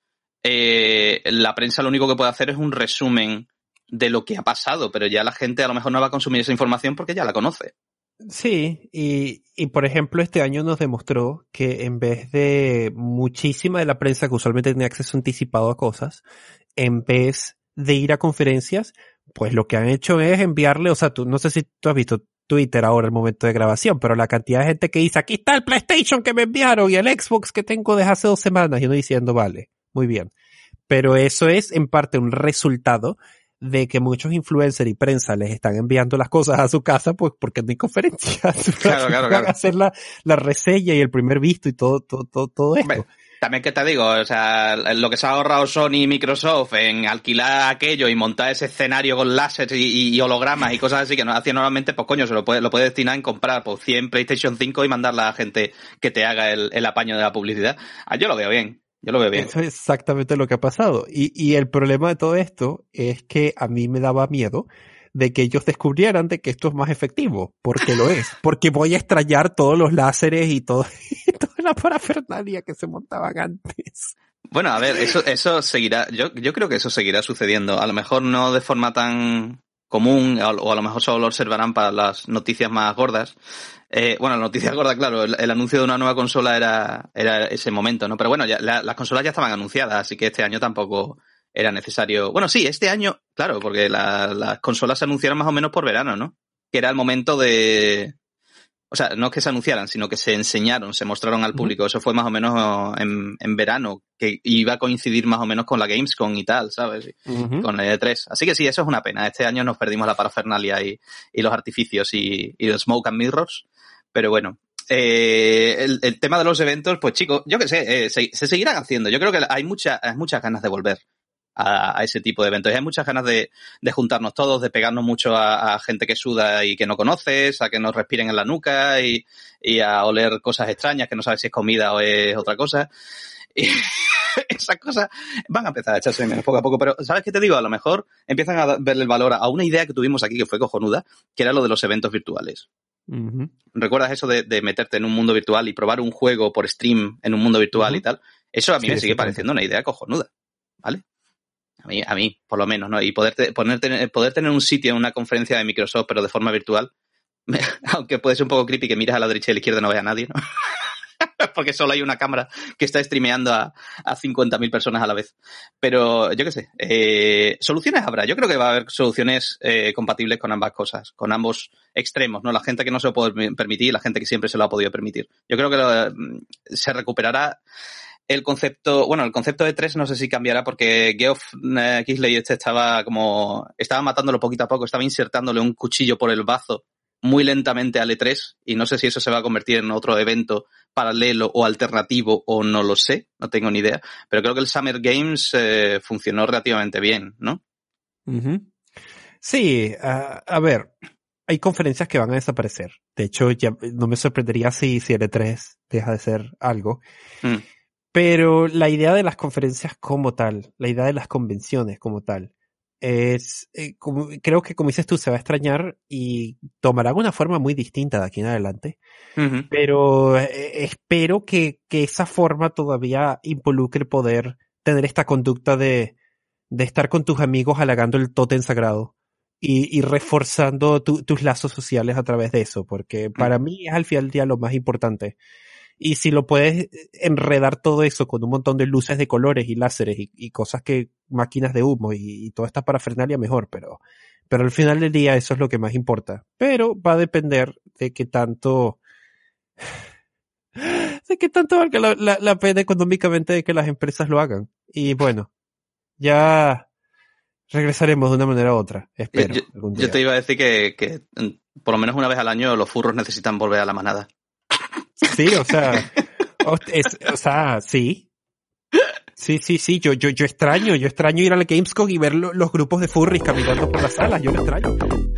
la prensa lo único que puede hacer es un resumen de lo que ha pasado, pero ya la gente a lo mejor no va a consumir esa información porque ya la conoce. Sí, y por ejemplo este año nos demostró que en vez de muchísima de la prensa que usualmente tenía acceso anticipado a cosas, en vez de ir a conferencias, pues lo que han hecho es enviarle, o sea, no sé si tú has visto Twitter ahora el momento de grabación, pero la cantidad de gente que dice, aquí está el PlayStation que me enviaron y el Xbox que tengo desde hace 2 semanas, y uno diciendo, vale, muy bien. Pero eso es en parte un resultado de que muchos influencers y prensa les están enviando las cosas a su casa, pues porque no hay conferencias. Claro. Van a hacer la reseña y el primer visto y todo esto. Hombre, también que te digo, o sea, lo que se ha ahorrado Sony y Microsoft en alquilar aquello y montar ese escenario con láser y hologramas y cosas así que no hacía normalmente, pues coño, se lo puede destinar en comprar por 100 PlayStation 5 y mandarla a gente que te haga el apaño de la publicidad. Yo lo veo bien. Yo lo veo bien. Eso es exactamente lo que ha pasado. Y el problema de todo esto es que a mí me daba miedo de que ellos descubrieran de que esto es más efectivo, porque lo es, porque voy a extrañar todos los láseres y toda la parafernalia que se montaban antes. Bueno, a ver, eso seguirá, yo creo que eso seguirá sucediendo, a lo mejor no de forma tan común, o a lo mejor solo lo observarán para las noticias más gordas. Bueno, la noticia gorda, claro, el anuncio de una nueva consola era ese momento, ¿no? Pero bueno, ya las consolas ya estaban anunciadas, así que este año tampoco era necesario. Bueno, sí, este año, claro, porque las consolas se anunciaron más o menos por verano, ¿no? Que era el momento de... O sea, no es que se anunciaran, sino que se enseñaron, se mostraron al público. Eso fue más o menos en verano, que iba a coincidir más o menos con la Gamescom y tal, ¿sabes? Con el E3. Así que sí, eso es una pena. Este año nos perdimos la parafernalia y los artificios y los smoke and mirrors. Pero bueno, el tema de los eventos, pues chicos, yo qué sé, se seguirán haciendo. Yo creo que hay muchas ganas de volver a ese tipo de eventos. Y hay muchas ganas de juntarnos todos, de pegarnos mucho a gente que suda y que no conoces, a que nos respiren en la nuca y a oler cosas extrañas que no sabes si es comida o es otra cosa. Y esas cosas van a empezar a echarse menos poco a poco. Pero, ¿sabes qué te digo? A lo mejor empiezan a verle el valor a una idea que tuvimos aquí que fue cojonuda, que era lo de los eventos virtuales. ¿Recuerdas eso de meterte en un mundo virtual y probar un juego por stream en un mundo virtual y tal? Eso a mí me sigue pareciendo una idea cojonuda, ¿vale? A mí, por lo menos, ¿no? Y poder tener un sitio en una conferencia de Microsoft, pero de forma virtual, aunque puede ser un poco creepy que miras a la derecha y a la izquierda y no veas a nadie, ¿no? Porque solo hay una cámara que está streameando a 50.000 personas a la vez. Pero, yo qué sé, soluciones habrá. Yo creo que va a haber soluciones compatibles con ambas cosas, con ambos extremos, ¿no? La gente que no se lo puede permitir y la gente que siempre se lo ha podido permitir. Yo creo que se recuperará el concepto de 3 no sé si cambiará porque Geoff Keighley estaba matándolo poquito a poco, estaba insertándole un cuchillo por el bazo muy lentamente al E3 y no sé si eso se va a convertir en otro evento paralelo o alternativo o no lo sé, no tengo ni idea, pero creo que el Summer Games funcionó relativamente bien, ¿no? Sí, a ver, hay conferencias que van a desaparecer. De hecho, ya no me sorprendería si el E3 deja de ser algo. Pero la idea de las conferencias como tal, la idea de las convenciones como tal, creo que como dices tú, se va a extrañar y tomará una forma muy distinta de aquí en adelante. Ujú. Pero espero que esa forma todavía involucre poder tener esta conducta de estar con tus amigos halagando el tótem sagrado y reforzando tus lazos sociales a través de eso, porque para mí es al final del día lo más importante. Y si lo puedes enredar todo eso con un montón de luces de colores y láseres y cosas máquinas de humo y toda esta parafernalia, mejor, pero al final del día eso es lo que más importa. Pero va a depender de qué tanto valga la pena económicamente de que las empresas lo hagan. Y bueno, ya regresaremos de una manera u otra, espero. Algún día. Yo te iba a decir que por lo menos una vez al año los furros necesitan volver a la manada. Sí, o sea, sí. Sí, yo extraño ir a la Gamescom y ver los grupos de furries caminando por las salas, yo lo extraño.